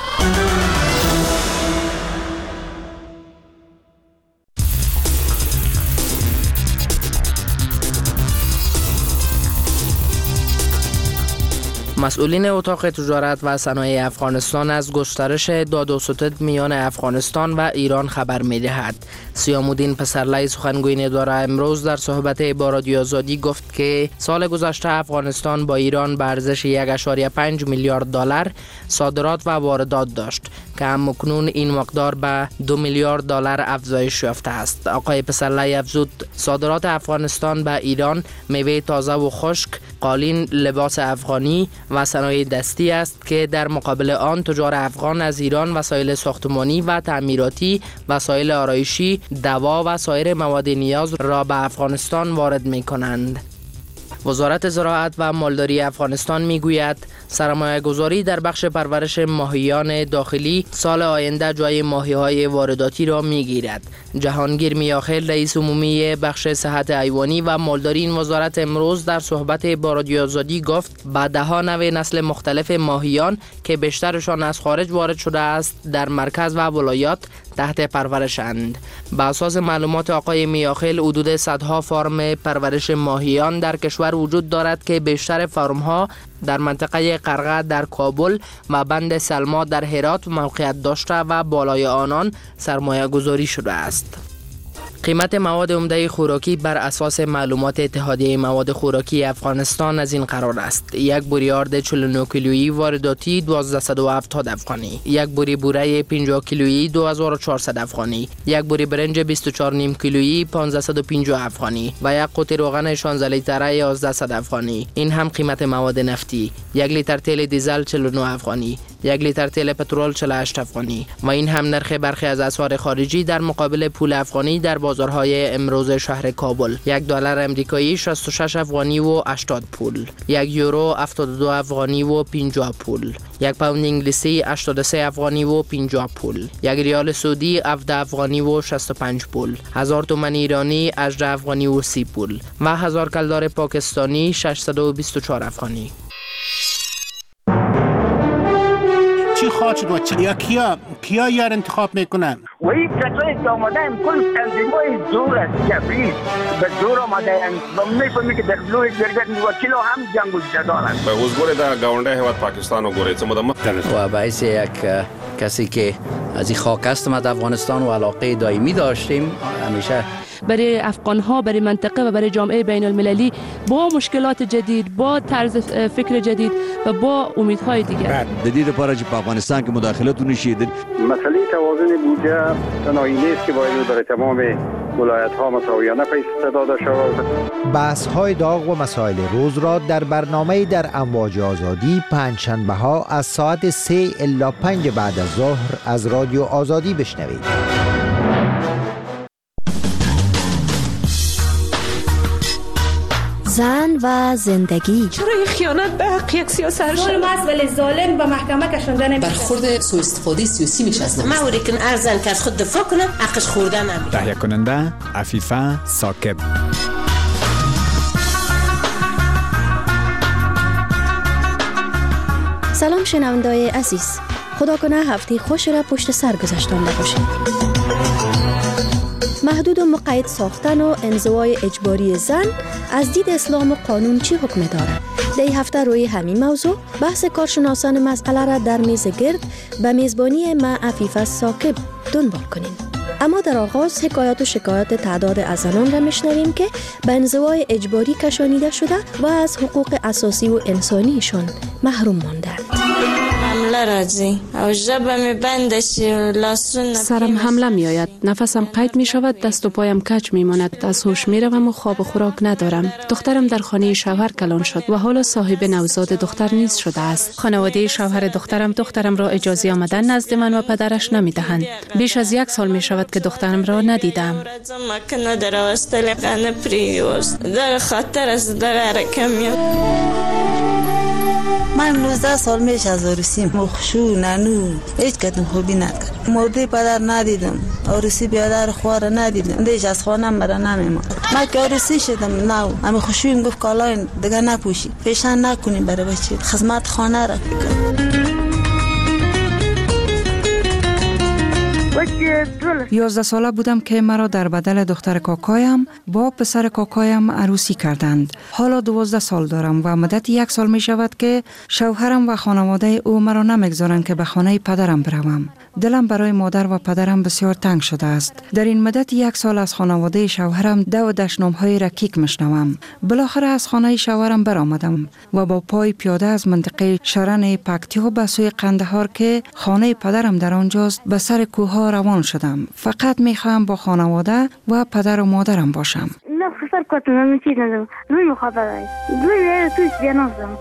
مسئولین اتاق تجارت و صنایع افغانستان از گسترش داد و ستد میان افغانستان و ایران خبر می‌دهد. سیامودین پسرلی سخنگوی اداره امروز در صحبت با رادیو آزادی گفت که سال گذشته افغانستان با ایران به ارزش 1.5 میلیارد دلار صادرات و واردات داشت که همکنون این مقدار به 2 میلیارد دلار افزایش یافته است. آقای پسرلی افزود صادرات افغانستان به ایران میوه تازه و خشک، قالین، لباس افغانی و صنایع دستی است که در مقابل آن تجار افغان از ایران وسایل ساختمانی و تعمیراتی، وسایل آرایشی، دوا و سایر مواد نیاز را به افغانستان وارد می کنند. وزارت زراعت و مالداری افغانستان میگوید سرمایه گذاری در بخش پرورش ماهیان داخلی سال آینده جای ماهی‌های وارداتی را میگیرد. جهانگیر میاخیل رئیس عمومی بخش صحت حیوانی و مالداری این وزارت امروز در صحبت با رادیو آزادی گفت با 10 نوع نسل مختلف ماهیان که بیشترشان از خارج وارد شده است در مرکز و ولایات تحت پرورشند. با اساس معلومات آقای میاخیل حدود صدها فرم پرورش ماهیان در کشور وجود دارد که بیشتر فرم‌ها در منطقه قرغه در کابل و بند سلما در هرات موقعیت داشته و بالای آنان سرمایه گذاری شده است. قیمت مواد عمده خوراکی بر اساس معلومات اتحادیه مواد خوراکی افغانستان از این قرار است: یک بوری آرد 49 کیلویی وارداتی 1270 افغانی، یک بوری بوره 50 کیلویی 2400 افغانی، یک بوری برنج 24 نیم کیلویی 1550 افغانی و یک قوطی روغن 16 لیتره 1100 افغانی. این هم قیمت مواد نفتی: یک لیتر تیل دیزل 49 افغانی، یک لیتر تیل پترول 48 افغانی و این هم نرخ برخی از اسعار خارجی در مقابل پول افغانی در بازارهای امروز شهر کابل. یک دلار امریکایی 66 افغانی و 80 پول، یک یورو 72 افغانی و 50 پول، یک پوند انگلیسی 83 افغانی و 50 پول، یک ریال سعودی 17 افغانی و 65 پول، 1000 تومان ایرانی 18 افغانی و 30 پول و 1000 کلدار پاکستانی 624 افغانی. چی خواهد شد و چی کیا یار انتخاب میکنن؟ و این کسایی که آمده هم کل تنظیمای زور است، جبری به زور آمده هم و میفهمی که در لوی جرگت وکیل هم جنگ و جدال است. به حضور در گاونده هیواد پاکستان و گوره چه مدام و باعث یک کسی که از این خاک است ما در افغانستان و علاقه دائمی داشتیم همیشه برای افغان‌ها، برای منطقه و برای جامعه بین المللی با مشکلات جدید، با طرز فکر جدید و با امیدهای دیگر. جدید پاره که افغانستان که مداخلت نشید. مسئله توازن بودجه تنهایی نیست که باید برای تمام ولایت‌ها مساویانه پیش داده شود. بحث‌های داغ و مسائل روز را در برنامه در امواج آزادی پنجشنبه‌ها از ساعت 3 الی 5 بعد از ظهر از رادیو آزادی بشنوید. زن و زندگی. چرا این خیانت به حق یک سیاست ظلم است ولی ظالم به محکمه کشانده نمیشه. برخورد سوء استفاده سیاسی میشه از ما اوری کن ارزن که از خود دفاع کنه حقش خورده نمیشه. تهیه کننده عفیفه ثاقب. سلام شنونده‌های عزیز، خدا کنه هفته خوش را پشت سر گذاشتن باشید. محدود و مقید ساختن و انزوای اجباری زن از دید اسلام و قانون چی حکم دارد؟ در این هفته روی همین موضوع بحث کارشناسان مسئله را در میز گرد به میزبانی من عفیفه ثاقب دنبال کنیم. اما در آغاز حکایات و شکایات تعداد از زنان را میشنویم که به انزوای اجباری کشانیده شده و از حقوق اساسی و انسانیشان محروم ماندند. سرم حمله می آید، نفسم قید می شود، دست و پایم کج می ماند، از هوش می روم و خواب و خوراک ندارم. دخترم در خانه شوهر کلان شد و حالا صاحب نوزاد دختر نیز شده است. خانواده شوهر دخترم را اجازه آمدن نزد من و پدرش نمی دهند. بیش از 1 سال می شود که دخترم را ندیدم. من 19 سال میشه از عروسی مخشو ننو هیچ کدوم خوبی ندارم. مرده پدر ندیدم، عروسی بیادر خوار ندیدم، دیش از خانم برا نمیمان. من که عروسی شدم نو همه خوشویم گفت کالاین دیگه نپوشی، فیشن نکنیم برای بچه، خدمت خانه را کنیم. 11 ساله بودم که مرا در بدل دختر کاکایم با پسر کاکایم عروسی کردند. حالا 12 سال دارم و مدت 1 سال می شود که شوهرم و خانواده او مرا نمیگذارند که به خانه پدرم بروم. دلم برای مادر و پدرم بسیار تنگ شده است. در این مدت 1 سال از خانواده شوهرم دو دشنام‌های رکیک میشنوم. بالاخره از خانه شوهرم برآمدم و با پای پیاده از منطقه شرن پکتیا به سوی قندهار که خانه پدرم در آنجاست به سر کوه روان شدم. فقط میخواهم با خانواده و پدر و مادرم باشم. نه خسر کتم نمیچید ندارم. روی مخابره روی توش جنازم.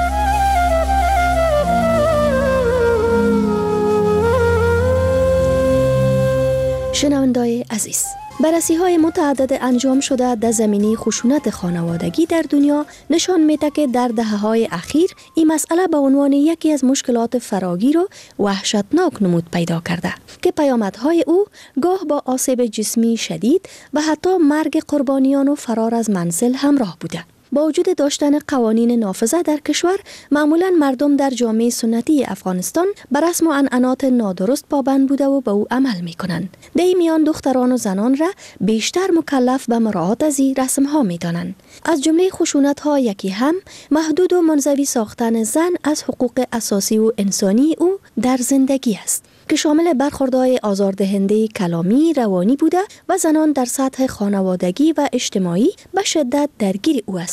شنونده‌های عزیز، بررسی‌های متعدد انجام شده در زمینه خشونت خانوادگی در دنیا نشان می‌دهد که در دهه‌های اخیر این مسئله به عنوان یکی از مشکلات فراگیر و وحشتناک نمود پیدا کرده که پیامدهای او گاه با آسیب جسمی شدید و حتی مرگ قربانیان و فرار از منزل همراه بوده. با وجود داشتن قوانین نافذه در کشور، معمولاً مردم در جامعه سنتی افغانستان بر رسم و عنعنات نادرست پابند بوده و به او عمل می‌کنند. در این میان دختران و زنان را بیشتر مکلف به مراعات از این رسم‌ها می‌دانند. از جمله خشونت‌ها یکی هم محدود و منزوی ساختن زن از حقوق اساسی و انسانی او در زندگی است که شامل برخوردهای آزاردهنده کلامی، روانی بوده و زنان در سطح خانوادگی و اجتماعی به شدت درگیر او هستند.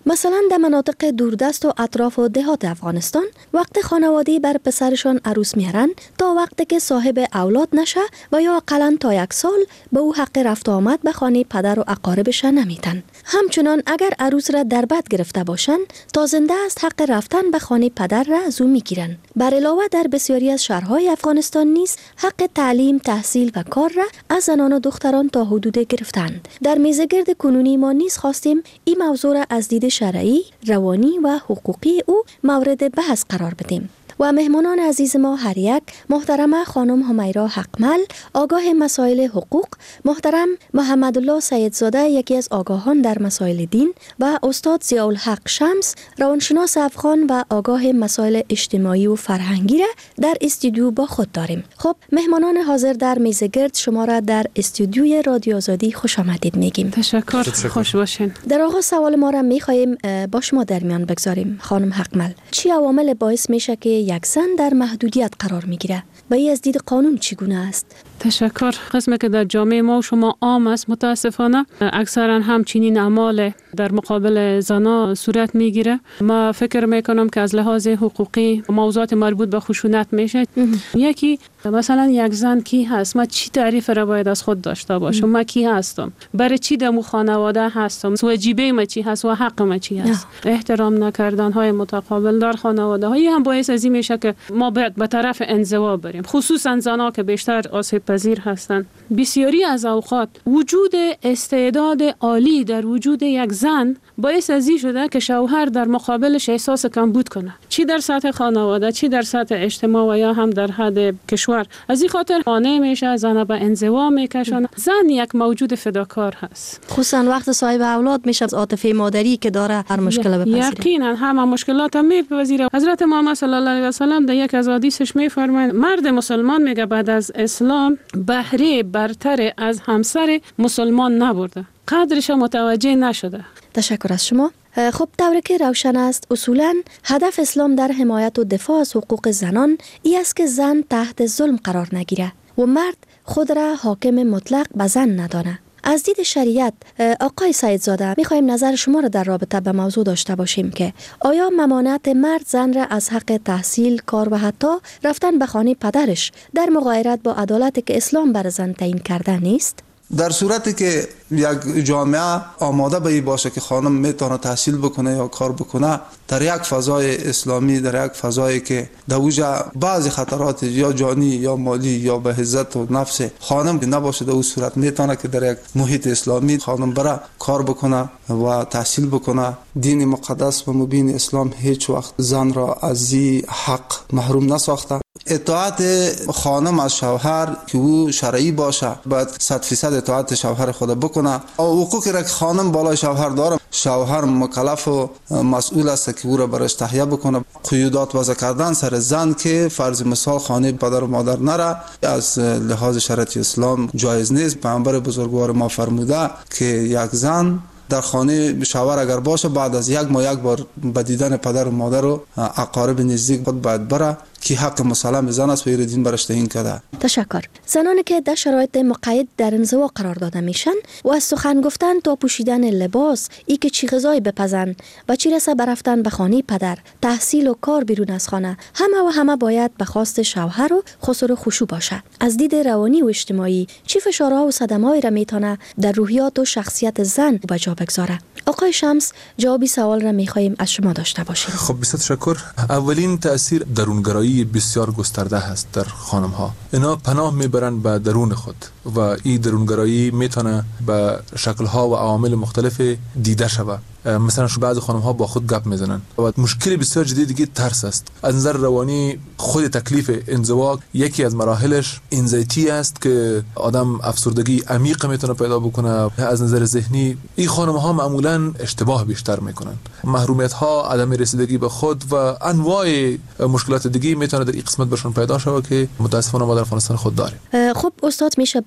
مثلا در مناطق دوردست و اطراف و دهات افغانستان وقت خانواده بر پسرشان عروس میارن تا وقتی که صاحب اولاد نشه و یا اقلا تا 1 سال به او حق رفت آمد به خانه پدر و اقاربش نمیتن. همچنان اگر عروس را در بد گرفته باشن تا زنده است حق رفتن به خانه پدر را از او میگیرن. بر علاوه در بسیاری از شهرهای افغانستان نیز حق تعلیم، تحصیل و کار را از زنان و دختران تا حدود گرفتند. در میزگرد کنونی ما نیز خواستیم این موضوع را از دید شرعی، روانی و حقوقی او مورد بحث قرار بدیم. و مهمانان عزیز ما هر یک، محترمه خانم همیرا حقمل، آگاه مسائل حقوق، محترم محمد الله سیدزاده، یکی از آگاهان در مسائل دین، و استاد ضیاءالحق شمس، روانشناس افغان و آگاه مسائل اجتماعی و فرهنگی را در استودیو با خود داریم. خب مهمانان حاضر در میزگرد شما را در استودیوی رادیو آزادی خوش آمدید میگیم. تشکر. خوش باشین. در آغاز سوال ما را میخواهیم با شما در میان بگذاریم. خانم حقمل، چی عوامل باعث میشه که یک زن در محدودیت قرار میگیره و این از دید قانون چگونه است؟ تشکر. قسمی که در جامعه ما و شما عام است متاسفانه، اکثرا همچنین اعمال در مقابل زنا صورت میگیره. ما فکر میکنم که از لحاظ حقوقی موضوعات مربوط به خشونت میشه. یکی مثلا یک زن کی هست، من چی تعریف را باید از خود داشته باشم، من کی هستم، برای چی در خانواده هستم، واجبه ما چی هست و حق ما چی هست. احترام نکردن های متقابل در خانواده های هم باعث از این میشه که ما باید به طرف انزوا بریم، خصوصا زنا که بیشتر آسیب پذیر هستند. بسیاری از اوقات وجود استعداد عالی در وجود یک زن باعث از این شده که شوهر در مقابلش احساس کمبود کنه، چی در سطح خانواده، چی در سطح اجتماع و یا هم در حد کشور. از این خاطر مانع میشه، زن به انزوا میکشونه. زن یک موجود فداکار هست، خصوصا وقت صاحب اولاد میشه، عاطفه مادری که داره هر مشکل بپذیره. یقینا همه مشکلات هم میپذیره. حضرت محمد صلی الله علیه و سلم در یک از حدیثش میفرمایند مرد مسلمان میگه بعد از اسلام بهره برتر از همسر مسلمان نبرده، قدرش متوجه نشده. تشکر از شما. خب طوری که روشن است، اصولاً هدف اسلام در حمایت و دفاع از حقوق زنان ای است که زن تحت ظلم قرار نگیره و مرد خود را حاکم مطلق به زن ندانه. از دید شریعت، آقای سیدزاده، میخوایم نظر شما را در رابطه به موضوع داشته باشیم که آیا ممانعت مرد زن را از حق تحصیل، کار و حتی رفتن به خانه پدرش در مغایرت با عدالتی که اسلام بر زن تعیین کرده نیست؟ در صورتی که یک جامعه آماده به این باشه که خانم میتونه تحصیل بکنه یا کار بکنه در یک فضای اسلامی، در یک فضایی که در اوجا بعضی خطرات یا جانی یا مالی یا به عزت و نفس خانم نباشه، در اون صورت میتونه که در یک محیط اسلامی خانم برای کار بکنه و تحصیل بکنه. دین مقدس و مبین اسلام هیچ وقت زن را از این حق محروم نساخته. اطاعت خانم از شوهر که او شرعی باشه باید 100% اطاعت شوهر خود بکنه. حقوقی را که خانم بالای شوهر داره، شوهر مکلف و مسئول است که او را برش تهیه بکنه. قیودات وضع کردن سر زن که فرض مثال خانه پدر و مادر نره از لحاظ شرعی اسلام جایز نیست. پیامبر بزرگوار ما فرموده که یک زن در خانه شوهر اگر باشه بعد از یک بار به دیدن پدر و مادر و اقارب نزدیک خود باید بره که حق مسلم زن است و این دین برش تعیین کرده. تشکر. زنانی که در شرایط مقید در انزوا قرار داده میشن و از سخن گفتن تا پوشیدن لباس، ای که چی غذای بپزن و چی رسه برفتن به خانه پدر، تحصیل و کار بیرون از خانه، همه باید به خواست شوهر و خسر و خشوع باشه. از دید روانی و اجتماعی چی فشارها و صدمه‌ای را میتونه در روحیات و شخصیت زن به جا بگذاره؟ آقای شمس، جوابی سوال را میخواهیم از شما داشته باشیم. خب بسیار تشکر. اولین تأثیر درونگرایی بسیار گسترده هست در خانم ها. اینا پناه میبرن به درون خود و این درونگرایی میتونه به شکل ها و عوامل مختلف دیده شود. مثلا بعضی خانم ها با خود گپ میزنن و مشکل بسیار جدی دیگه ترس است. از نظر روانی خود تکلیف انزوا یکی از مراحلش انزایتی است که آدم افسردگی عمیق میتونه پیدا بکنه. از نظر ذهنی این خانم ها معمولا اشتباه بیشتر میکنن. محرومیت ها، عدم رسیدگی به خود و انواع مشکلات دیگه میتونه در این قسمت برشون پیدا شود که متاسفانه ما در افغانستان خود داریم. خب استاد، میشه بگو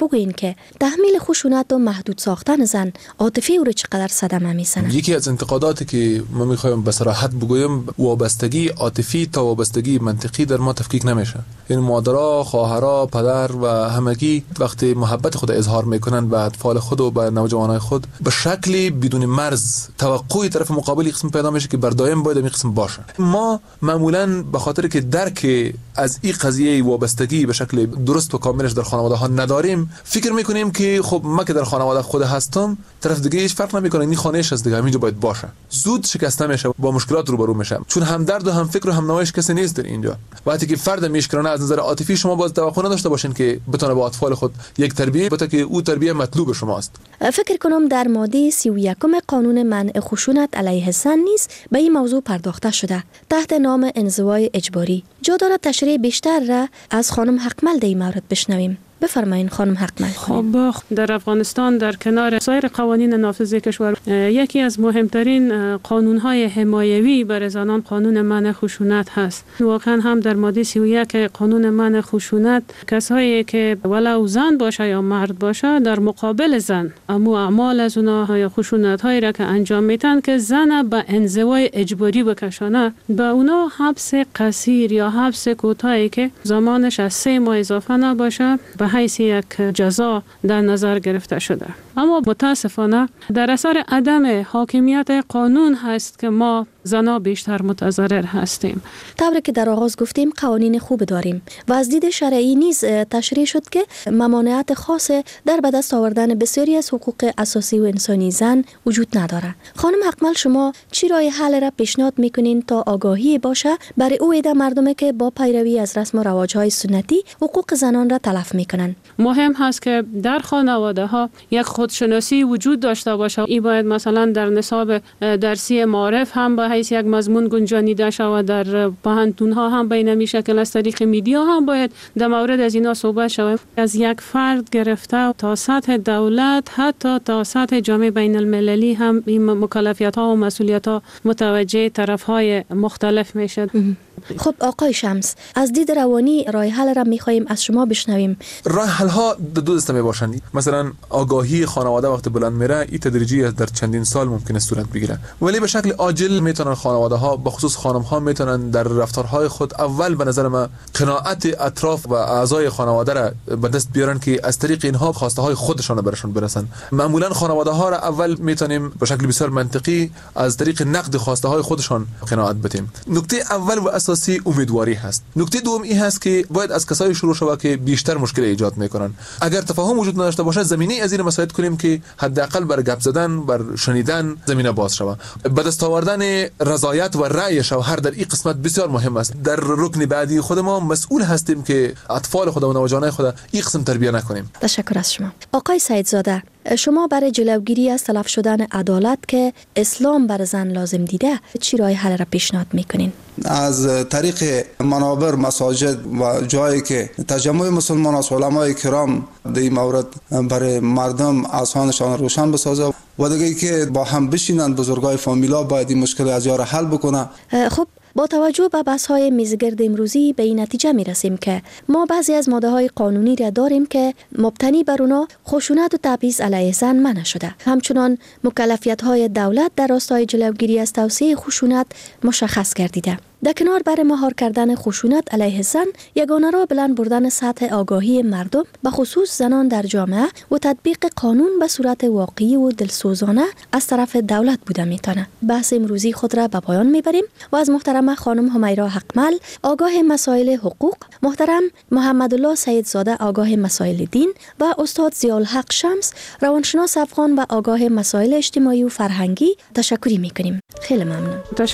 فوق این که تحمیل خشونت و محدود ساختن زن عاطفی او را چقدر صدمه میزنه؟ یکی از انتقاداتی که ما میخوایم به صراحت بگویم، وابستگی عاطفی تا وابستگی منطقی در ما تفکیک نمیشه. این مادرها، خواهرها، پدر و همگی وقتی محبت خود اظهار میکنن به اطفال خود و به نوجوانای خود، به شکلی بدون مرز توقعی طرف مقابل قسم پیدا میشه که بر دائم باید این قسم باشه. ما معمولا به خاطر که درک از این قضیه وابستگی به شکل درست و کاملش در خانواده ها نداریم، فکر میکنیم که خب ما که در خانواده خود هستم، طرف دیگه هیچ فرق نمیکنه، این خانه‌اش از دیگه همینجا باید باشه. زود شکسته میشه، با مشکلات روبرو میشه، چون هم درد و هم فکر و هم نوایش کسی نیست در اینجا. وقتی که فرد میشکرانه از نظر عاطفی، شما باز توقع نداشته باشین که بتونه با اطفال خود یک تربیت بده که او تربیت مطلوب شماست. فکر کنم در ماده 31 قانون منع خشونت علیه زن نیز به این موضوع پرداخته شده تحت نام انزوای اجباری. جا دارد تشریح بیشتر را از خانم حقمل در این مورد بشنویم. بفرمایین خانم حقمل. خب در افغانستان در کنار سایر قوانین نافذ کشور، یکی از مهمترین قانون‌های حمایوی برای زنان قانون منع خشونت هست. واقعا هم در ماده 31 قانون منع خشونت، کسایی که ولو زن باشه یا مرد باشه در مقابل زن اما اعمال از اونها یا خشونت‌هایی را که انجام میدن که زن به انزوای اجباری بکشانه، به اونا حبس قصیر یا حبس کوتاهی که زمانش از 3 ماه اضافه نباشه به حیث یک جزا در نظر گرفته شده. اما متاسفانه در اثر عدم حاکمیت قانون هست که ما زنا بیشتر متضرر هستیم. طوری که در آغاز گفتیم قوانین خوب داریم و از دید شرعی نیز تشریح شد که ممانعت خاص در به دست آوردن بسیاری از حقوق اساسی و انسانی زن وجود نداره. خانم حقمل، شما چی راه حل را پیشنهاد میکنین تا آگاهی باشه برای او عده مردمی که با پیروی از رسم و رواج‌های سنتی حقوق زنان را تلف میکنن؟ مهم هست که در خانواده ها یک خودشناسی وجود داشته باشه. این باید مثلا در نصاب درسی معارف هم به حیث یک مضمون گنجانیده شود، در پوهنتون ها هم به این شکل از طریق میدیا هم باید در مورد از اینا صحبت شود. از یک فرد گرفته تا سطح دولت حتی تا سطح جامعه بین المللی هم این مکلفیت ها و مسئولیت ها متوجه طرف های مختلف میشد. خب آقای شمس، از دید روانی راه حل را میخواهیم از شما بشنویم. راه حل ها دو دسته می باشند. مثلا آگاهی خانواده وقت بلند میره، این تدریجی در چندین سال ممکنه صورت بگیره، ولی به شکل عاجل میتونن خانواده ها، به خصوص خانم ها، میتونن در رفتارهای خود اول به نظر من قناعت اطراف و اعضای خانواده را به دست بیارن که از طریق اینها خواسته های خودشان برشون برسن. معمولا خانواده ها را اول میتونیم به شکل بسیار منطقی از طریق نقد خواسته های خودشان قناعت بدیم. نکته اول و اساسی امیدواری هست. نکته دوم این هست که باید از کسایی شروع شود که بیشتر مشکل ایجاد میکنن. اگر تفاهم وجود نداشته باشه، زمینه از این مساعد کنیم که حداقل بر گپ زدن، بر شنیدن زمینه باز شود. به دست آوردن رضایت و رأی شوهر در این قسمت بسیار مهم است. در رکن بعدی خود ما مسئول هستیم که اطفال خود و نوجوانان خود این قسم تربیت نکنیم. تشکر از شما. آقای سیدزاده، شما برای جلوگیری از تلف شدن عدالت که اسلام بر زن لازم دیده چی راه حل را پیشنهاد میکنین؟ از طریق منابر، مساجد و جایی که تجمع مسلمان از علمای کرام در این مورد برای مردم اذهانشان روشن بسازه و دیگه که با هم بشینند بزرگای فامیلا باید این مشکل از یار حل بکنه. خب با توجه به بحث‌های میزگرد امروزی به این نتیجه می‌رسیم که ما بعضی از ماده‌های قانونی را داریم که مبتنی بر اونا خشونت و تبعیض علیه زن منع شده. همچنان مکلفیت‌های دولت در راستای جلوگیری از توسعه خشونت مشخص گردیده. در کنار بر مهار کردن خشونت علیه زن، یگانه راه بلند بردن سطح آگاهی مردم به خصوص زنان در جامعه و تطبیق قانون به صورت واقعی و دلسوزانه از طرف دولت بوده میتونه. بحث امروزی خود را به پایان میبریم و از محترم خانم همیرا حقمل آگاه مسائل حقوق، محترم محمد الله سیدزاده آگاه مسائل دین و استاد ضیاءالحق شمس روانشناس افغان و آگاه مسائل اجتماعی و فرهنگی تشکری میکنیم. خیلی ممنون.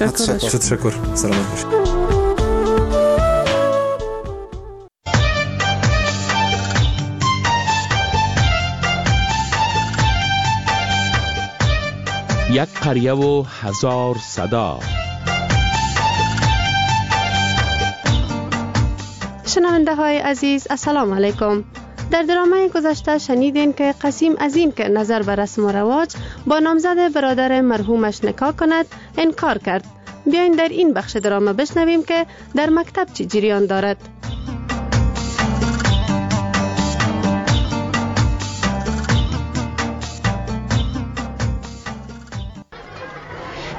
تشکر. سلام. یک قریه و هزار صدا. شنونده های عزیز، السلام علیکم. در درامه گذشته شنیدین که قسیم از این که نظر به رسم و رواج با نامزد برادر مرحومش نکاح کند انکار کرد. بیاین در این بخش درامه بشنویم که در مکتب چی جریان دارد.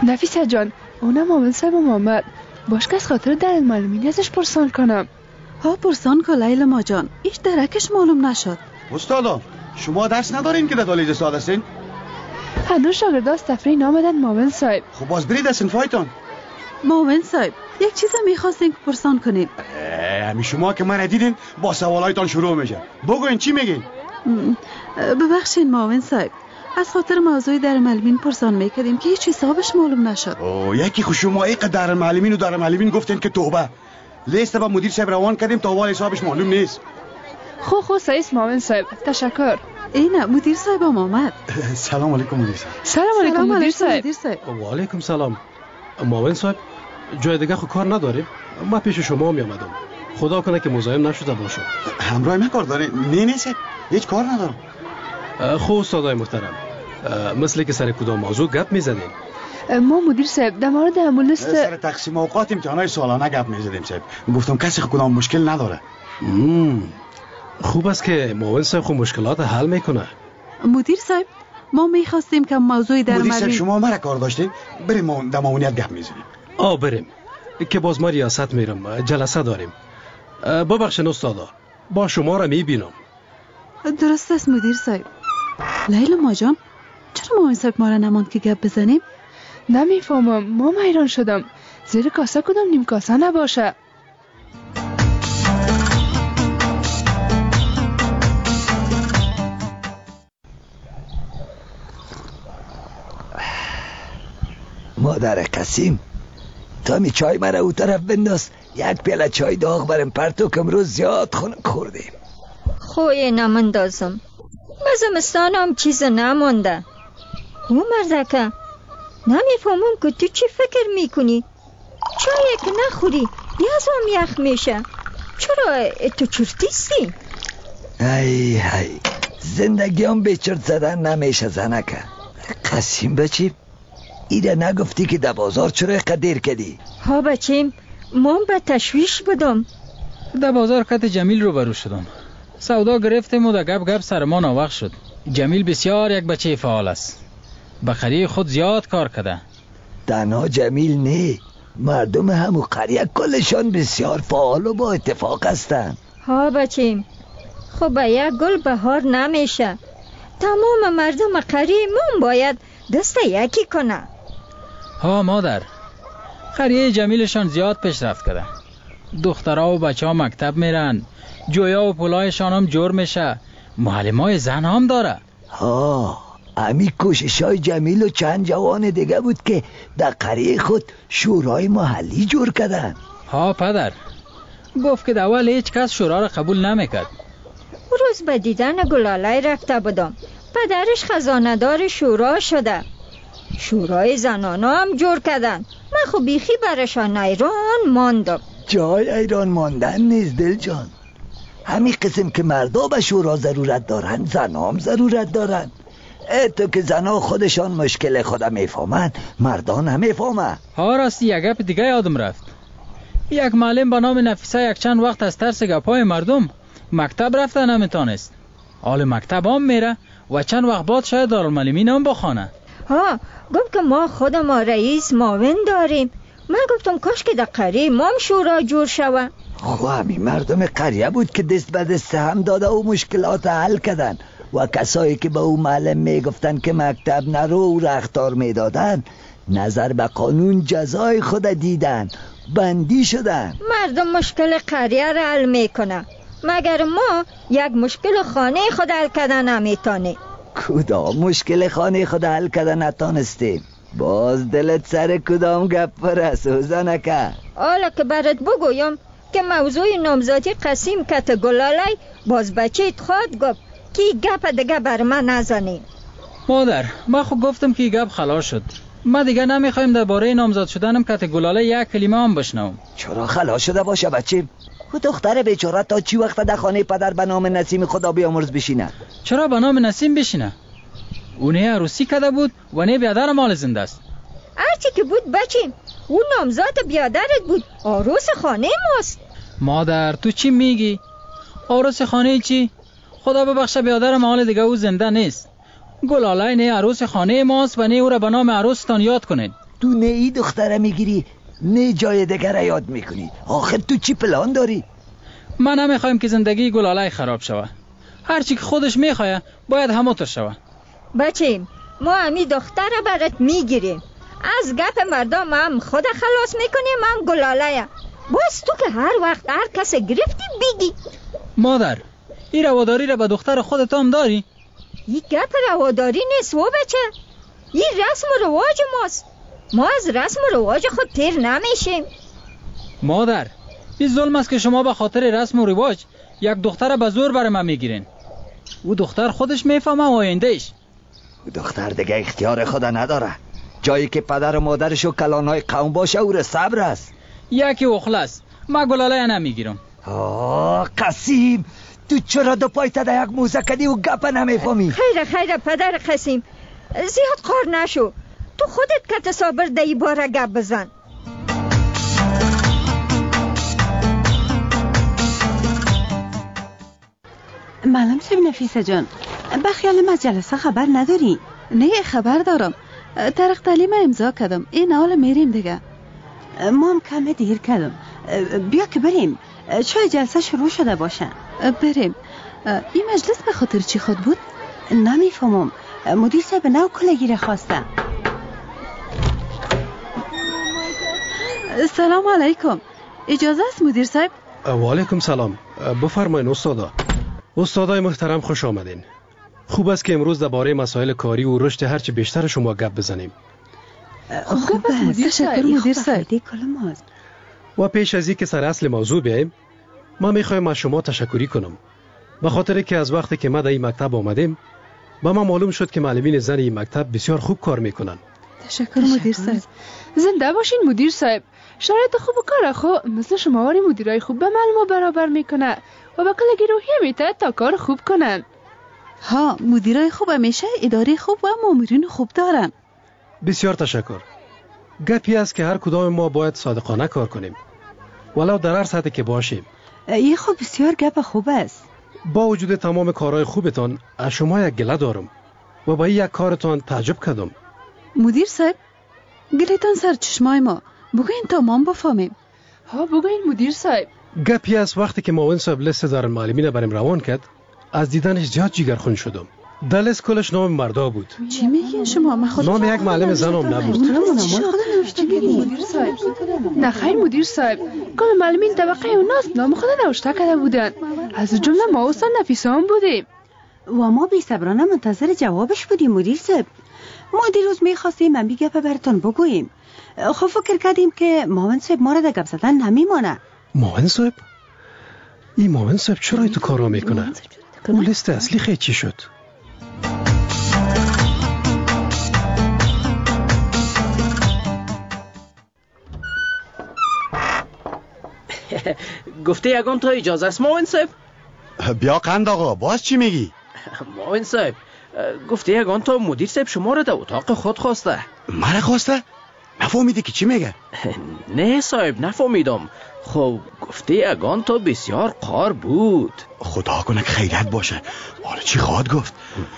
نفیسه جان، اونم معاون صاحب محمد باش که از خاطر در معلومین ازش پرسان کنم. ها پرسان که لیلا جان، ایش درکش معلوم نشد. استادا شما درس ندارین که در دالیج استاد هستین؟ هنوز شاگرد از تفریح نامدن معاون صاحب. خب باز برید از صنفایتان. معاون صاحب یک چیز میخواستین که پرسان کنیم. همی شما که من دیدین با سوالایتان شروع میشه. بگوین چی میگین؟ ببخشین معاون صاحب، از خاطر موضوع در معلمین پرسان میکردیم که هیچ حسابش معلوم نشد. یکی خو شما ایق در معلمین گفتین که توبه لیست با مدیر صاحب روان کردیم تا اول حسابش معلوم نیست. خو سعیس معاون صاحب، تشکر. اینه مدیر صاحب هم آمد. سلام علیکم مدیر صاحب. سلام علیکم مدیر صاحب. و علیکم سلام. معاون صاحب جای دیگه خو کار نداریم، ما پیش شما می آمدم. خدا کنه که مزاحم نشده باشه. همراه من کار داره؟ نه صاحب هیچ کار ندارم. خو استادای محترم، مثل که سر کدام موضوع گپ میزدیم؟ ما مدیر صاحب در مورد همون لیست سر تقسیم اوقات امتحانات سالانه گپ میزدیم صاحب. گفتم کسی کدام مشکل نداره. خوب است که معاون صاحب خو مشکلات حل میکنه. مدیر صاحب ما میخواستیم که موضوعی در مدیر صاحب شما مرا کار داشتین؟ بریم در معاونیت گپ میزنیم. بریم که باز ما ریاست میرم، جلسه داریم. ببخشید استادا، با شما را میبینم. درست است مدیر صاحب. لیلا ما جان، چرا معاون صاحب ما را نماند که گپ بزنیم؟ نمیفهمم، ما حیران شدم. زیر کاسه کدام نیم کاسه نباشه. مادر قسیم، تا می چای مرا او طرف بنداز. یک پیاله چای داغ برم پرتو که امروز زیاد خنک خوردیم. خوی نمندازم، زمستانم چیز نمانده. او مرزکه نمیفهمم که تو چی فکر میکنی؟ چایی که نخوری یزم یخ میشه. چرا تو چرتیستی؟ ای زندگی هم به چرت زدن نمیشه زنکه. قسیم بچیم ایره نگفتی که در بازار چرا قدیر کردی؟ ها بچیم من به تشویش بودم. در بازار خط جمیل رو برو شدم. سودا گرفتیم و در گپ سر ما ناوقت شد. جمیل بسیار یک بچه فعال است. بخری خود زیاد کار کرده. تنها جمیل نه، مردم همو قریه کلشان بسیار فعال و با اتفاق هستن. ها بچیم خب یک گل بهار نمیشه. تمام مردم قریه من باید دست یکی کنه. ها مادر، قریه جمیلشان زیاد پیشرفت کرده. دخترها و بچه ها مکتب میرن، جویا و پولایشان هم جور میشه. معلمای زن هم داره. ها امی کوشش های جمیل و چند جوان دیگه بود که در قریه خود شورای محلی جور کردن. ها پدر گفت که در اول هیچ کس شورا را قبول نمیکرد. روز به دیدن گلالای رفته بودم. پدرش خزاندار شورا شده. شورای زنانا هم جور کردن. من خب بیخی برشان ایران ماندم. جای ایران ماندن نیست دل جان. همین قسم که مردا به شورا ضرورت دارن، زنا هم ضرورت دارن. تو که زنا خودشان مشکل خدا میفهمن، مردان هم میفهمن. ها راستی یک گپ دیگه یادم رفت. یک معلم به نام نفیسه یک چند وقت از ترس گپای مردم مکتب رفته نمیتونست. حال مکتب هم میره و چند وقت بعد شاید دارالمعلمین هم بخونه. ها گفت که ما خودم رئیس معاون داریم. من گفتم کاش که در قریه ما شورا جور شوه. خب همین مردم قریه بود که دست به دست هم داده و مشکلات حل کردن و کسایی که به او معلم میگفتن که مکتب نرو و رختار میدادن نظر به قانون جزای خود دیدن، بندی شدن. مردم مشکل قریه را حل میکنه، مگر ما یک مشکل خانه خود حل کردن نمیتونی. کدام مشکل خانه خود حل کردن نتانستیم؟ باز دلت سر کدام گپ پرست زنکه؟ حالا که برات بگویم که موضوع نامزادی قسیم کت گلالی باز بچه‌ت خود گفت که گپ دیگه بر من نزنی. مادر من خود گفتم که گپ خلاص شد. ما دیگه نمیخوایم درباره نامزد شدنم کت گلالی یک کلمه هم بشنوم. چرا خلاص شده باشه بچه؟ خود دختر بیچاره تا چی وقت در خانه پدر به نام نسیم خدا بیامرز بشینه؟ چرا به نام نسیم بشینه؟ اونه عروسی کرده بود و نه بیادر مال زنده است. هرچی که بود بچیم اون نامزاد بیادرت بود، عروس خانه ماست. مادر تو چی میگی؟ عروس خانه چی؟ خدا ببخشه بیادر مال دیگه او زنده نیست. گلالای نه عروس خانه ماست و نه او را به نام عروستان یاد کنید. تو نه ای دختره میگیری نه جای دیگر یاد میکنی. آخر تو چی پلان داری؟ ما نمیخوایم که زندگی گلاله خراب شوه. هرچی که خودش میخواه باید همونطور شوه. بچه ما همی دختر برات میگیریم، از گپ مردم هم خود خلاص میکنیم هم گلاله. باز تو که هر وقت هر کس گرفتی بگی. مادر این رواداری را به دختر خودت هم داری؟ این گپ رواداری نیست و بچه، این رسم و رواج ماست. ما از رسم و رواج خود تیر نمیشیم. مادر این ظلم است که شما به خاطر رسم و رواج یک دختر به زور بر من میگیرین. او دختر خودش میفهمه آیندهش. دختر دیگه اختیار خود نداره. جایی که پدر و مادرش و کلانهای قوم باشه او را صبر است. یکی اخلاص ما گلاله نمیگیرم. قسیم تو چرا دو پایت در یک موزه کدی و گپ نمیفهمی؟ خیره پدر قسیم زیاد قار نشو. تو خودت که تصابر دی باره گپ بزن. معلم صاحب نفیسه جان، بخیال ما جلسه خبر نداری؟ نه خبر دارم. طرق تعلیم امضا کردم. این حال میریم دیگه. ما هم کم دیر کردم. بیا که بریم، شاید جلسه شروع شده باشه. بریم. این مجلس به خاطر چی خود بود؟ نمیفهمم. مدیر صاحب نو کلگی را خواسته. سلام علیکم. اجازه است مدیر صاحب؟ و علیکم سلام. بفرمایید استادای محترم خوش آمدین. خوب است که امروز درباره مسائل کاری و رشد هرچه بیشتر شما گپ بزنیم. خوب است مدیر صاحب. و پیش از اینکه سر اصل موضوع بیاییم، ما میخوایم از شما تشکری کنم، به خاطر که از وقتی که ما در این مکتب آمدیم با ما معلوم شد که معلمین زن این مکتب بسیار خوب کار میکنن. تشکر مدیر صاحب. زنده باشین مدیر صاحب. شرایط خوب و کار خو مثل شماواری مدیرای خوب به معلومات برابر میکنه و به کلگی روحیه میته تا کار خوب کنن. ها، مدیرای خوب همیشه اداره خوب و مامورین خوب دارن. بسیار تشکر. گپی است که هر کدام ما باید صادقانه کار کنیم، ولو در هر سطحی که باشیم. این خوب بسیار گپ خوب است. با وجود تمام کارهای خوبتان از شما یک گله دارم و با یک کارتان تعجب کردم. مدیر صاحب گلتان سر چشمای ما بگوین تا ما بفهمیم. ها بگوین مدیر صاحب. گپی است وقتی که معاون صاحب لیست دارالمعلمین برام روان کرد از دیدنش زیاد جیگرخون شدم. در لیست کلش نام مردا بود. چی میگین شما؟ من خودم نام یک معلم زنم نبود. نه خیر مدیر صاحب، کل معلمین طبقه اوناست نام خود نوشته کرده بودن. از جمله ما و نفیسه هم بودیم و ما بی صبرانه منتظر جوابش بودیم مدیر صاحب. ما دیروز میخواستیم من بی گپ براتون بگوییم. خب فکر کردیم که معاون صاحب ما را در گپ زدن نمیمانه. معاون صاحب؟ این معاون صاحب چرا تو کارا میکنه؟ اون لیست اصلی خیلی چی شد؟ گفته یگان تا اجازه است معاون صاحب؟ بیا قند آقا، باز چی میگی؟ معاون صاحب گفته یگان تا مدیر صاحب شما را در اتاق خود خواسته. من خواسته؟ نفهمیدی که چی میگه؟ نه صاحب نفهمیدم. خب گفته یگان تا بسیار قار بود. خدا کنه که خیرت باشه. حالا چی خواهد گفت؟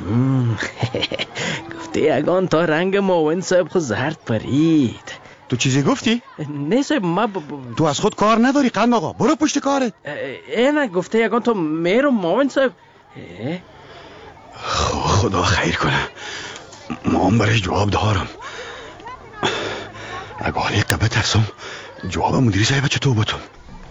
گفته یگان تا رنگ معاون صاحب خود زرد پرید. تو چیزی گفتی؟ نه صاحب ما تو از خود کار نداری قند آقا، برو پشت کارت. نه گفته یگان تا میرم معاون صاحب. خدا خیر کنه، ما هم برش جواب دارم. اگه حالی قبه ترسم جواب مدیر صاحب چطور بتم؟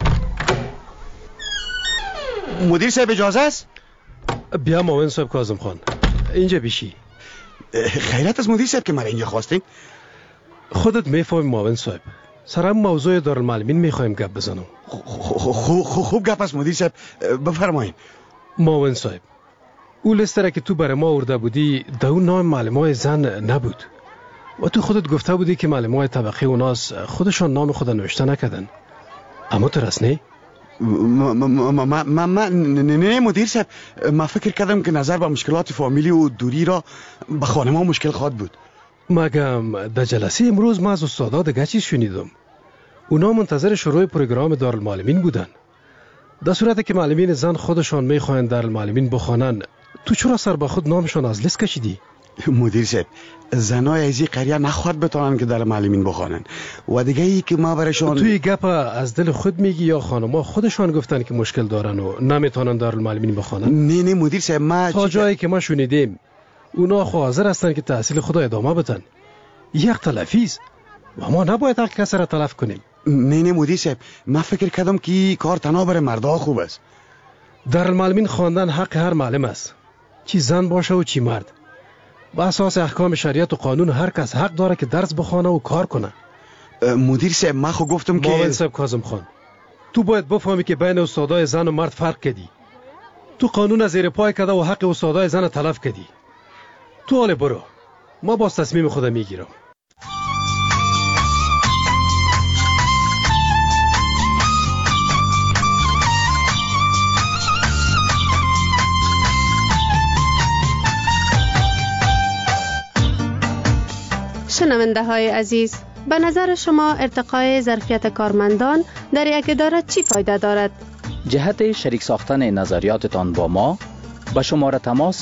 مدیر صاحب اجازه است؟ بیا معاون صاحب کاظم خان اینجا بیشی. خیرت از مدیر صاحب که مرا اینجا خواستین؟ خودت میفهمی معاون صاحب، سر هم موضوع دارالمعلمین میخوایم گپ بزنم. خوب گپ است مدیر صاحب، بفرمایید. معاون صاحب او لیست که تو برای ما آورده بودی در اون نام معلمای زن نبود و تو خودت گفته بودی که معلمای طبقه اوناس خودشان نام خود نوشته نکردن. اما تو راست نه؟ نه مدیر صاحب، من فکر کردم که نظر به مشکلات فامیلی و دوری را به خانه ما مشکل خواهد بود. مگم در جلسه امروز ما از استادا دیگه چیز شنیدم. اونا منتظر شروع پروگرام دارالمعلمین بودن. در صورتی که معلمین زن خودشان میخواهند دارالمعلمین بخوانن، تو چرا سر به خود نامشان از لیست کشیدی؟ مدیر صاحب، زنای از این قریه نخواد بتونن که در معلمین بخوانن و دیگه ای که ما برشان. توی گپ از دل خود میگی یا خانما خودشان گفتن که مشکل دارن و نمیتونن در معلمین بخوانن؟ نه مدیر صاحب، ما تا جایی که ما شنیدیم اونا حاضر هستن که تحصیل خود ادامه بدن. یک تلفیز و ما نباید حق کسی را تلف کنیم. نه مدیر صاحب، من فکر کردم که کار تنها برای مردا خوب است. در معلمین خواندن حق هر معلم است، چی زن باشه و چی مرد. با اساس احکام شریعت و قانون هر کس حق داره که درس بخونه و کار کنه. مدیر صاحب، من خو گفتم که معاون صاحب کاظم خان، تو باید بفهمی که بین استادای زن و مرد فرق کردی. تو قانون زیر پای کرده و حق استادای زن تلف کردی. تو حال برو، ما باز تصمیم خودم میگیرم. شنونده های عزیز، به نظر شما ارتقای ظرفیت کارمندان در یک اداره چی فایده دارد؟ جهت شریک ساختن نظریاتتان با ما به شماره تماس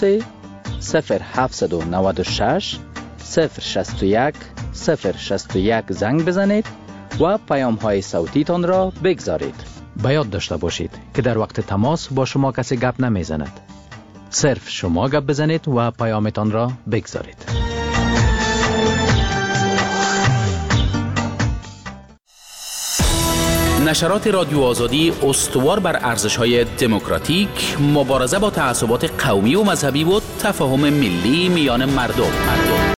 0796 061 061 زنگ بزنید و پیام های صوتی تان را بگذارید. به یاد داشته باشید که در وقت تماس با شما کسی گپ نمیزند. صرف شما گپ بزنید و پیامتان را بگذارید. نشرات رادیو آزادی استوار بر ارزش‌های دموکراتیک، مبارزه با تعصبات قومی و مذهبی و تفاهم ملی میان مردم.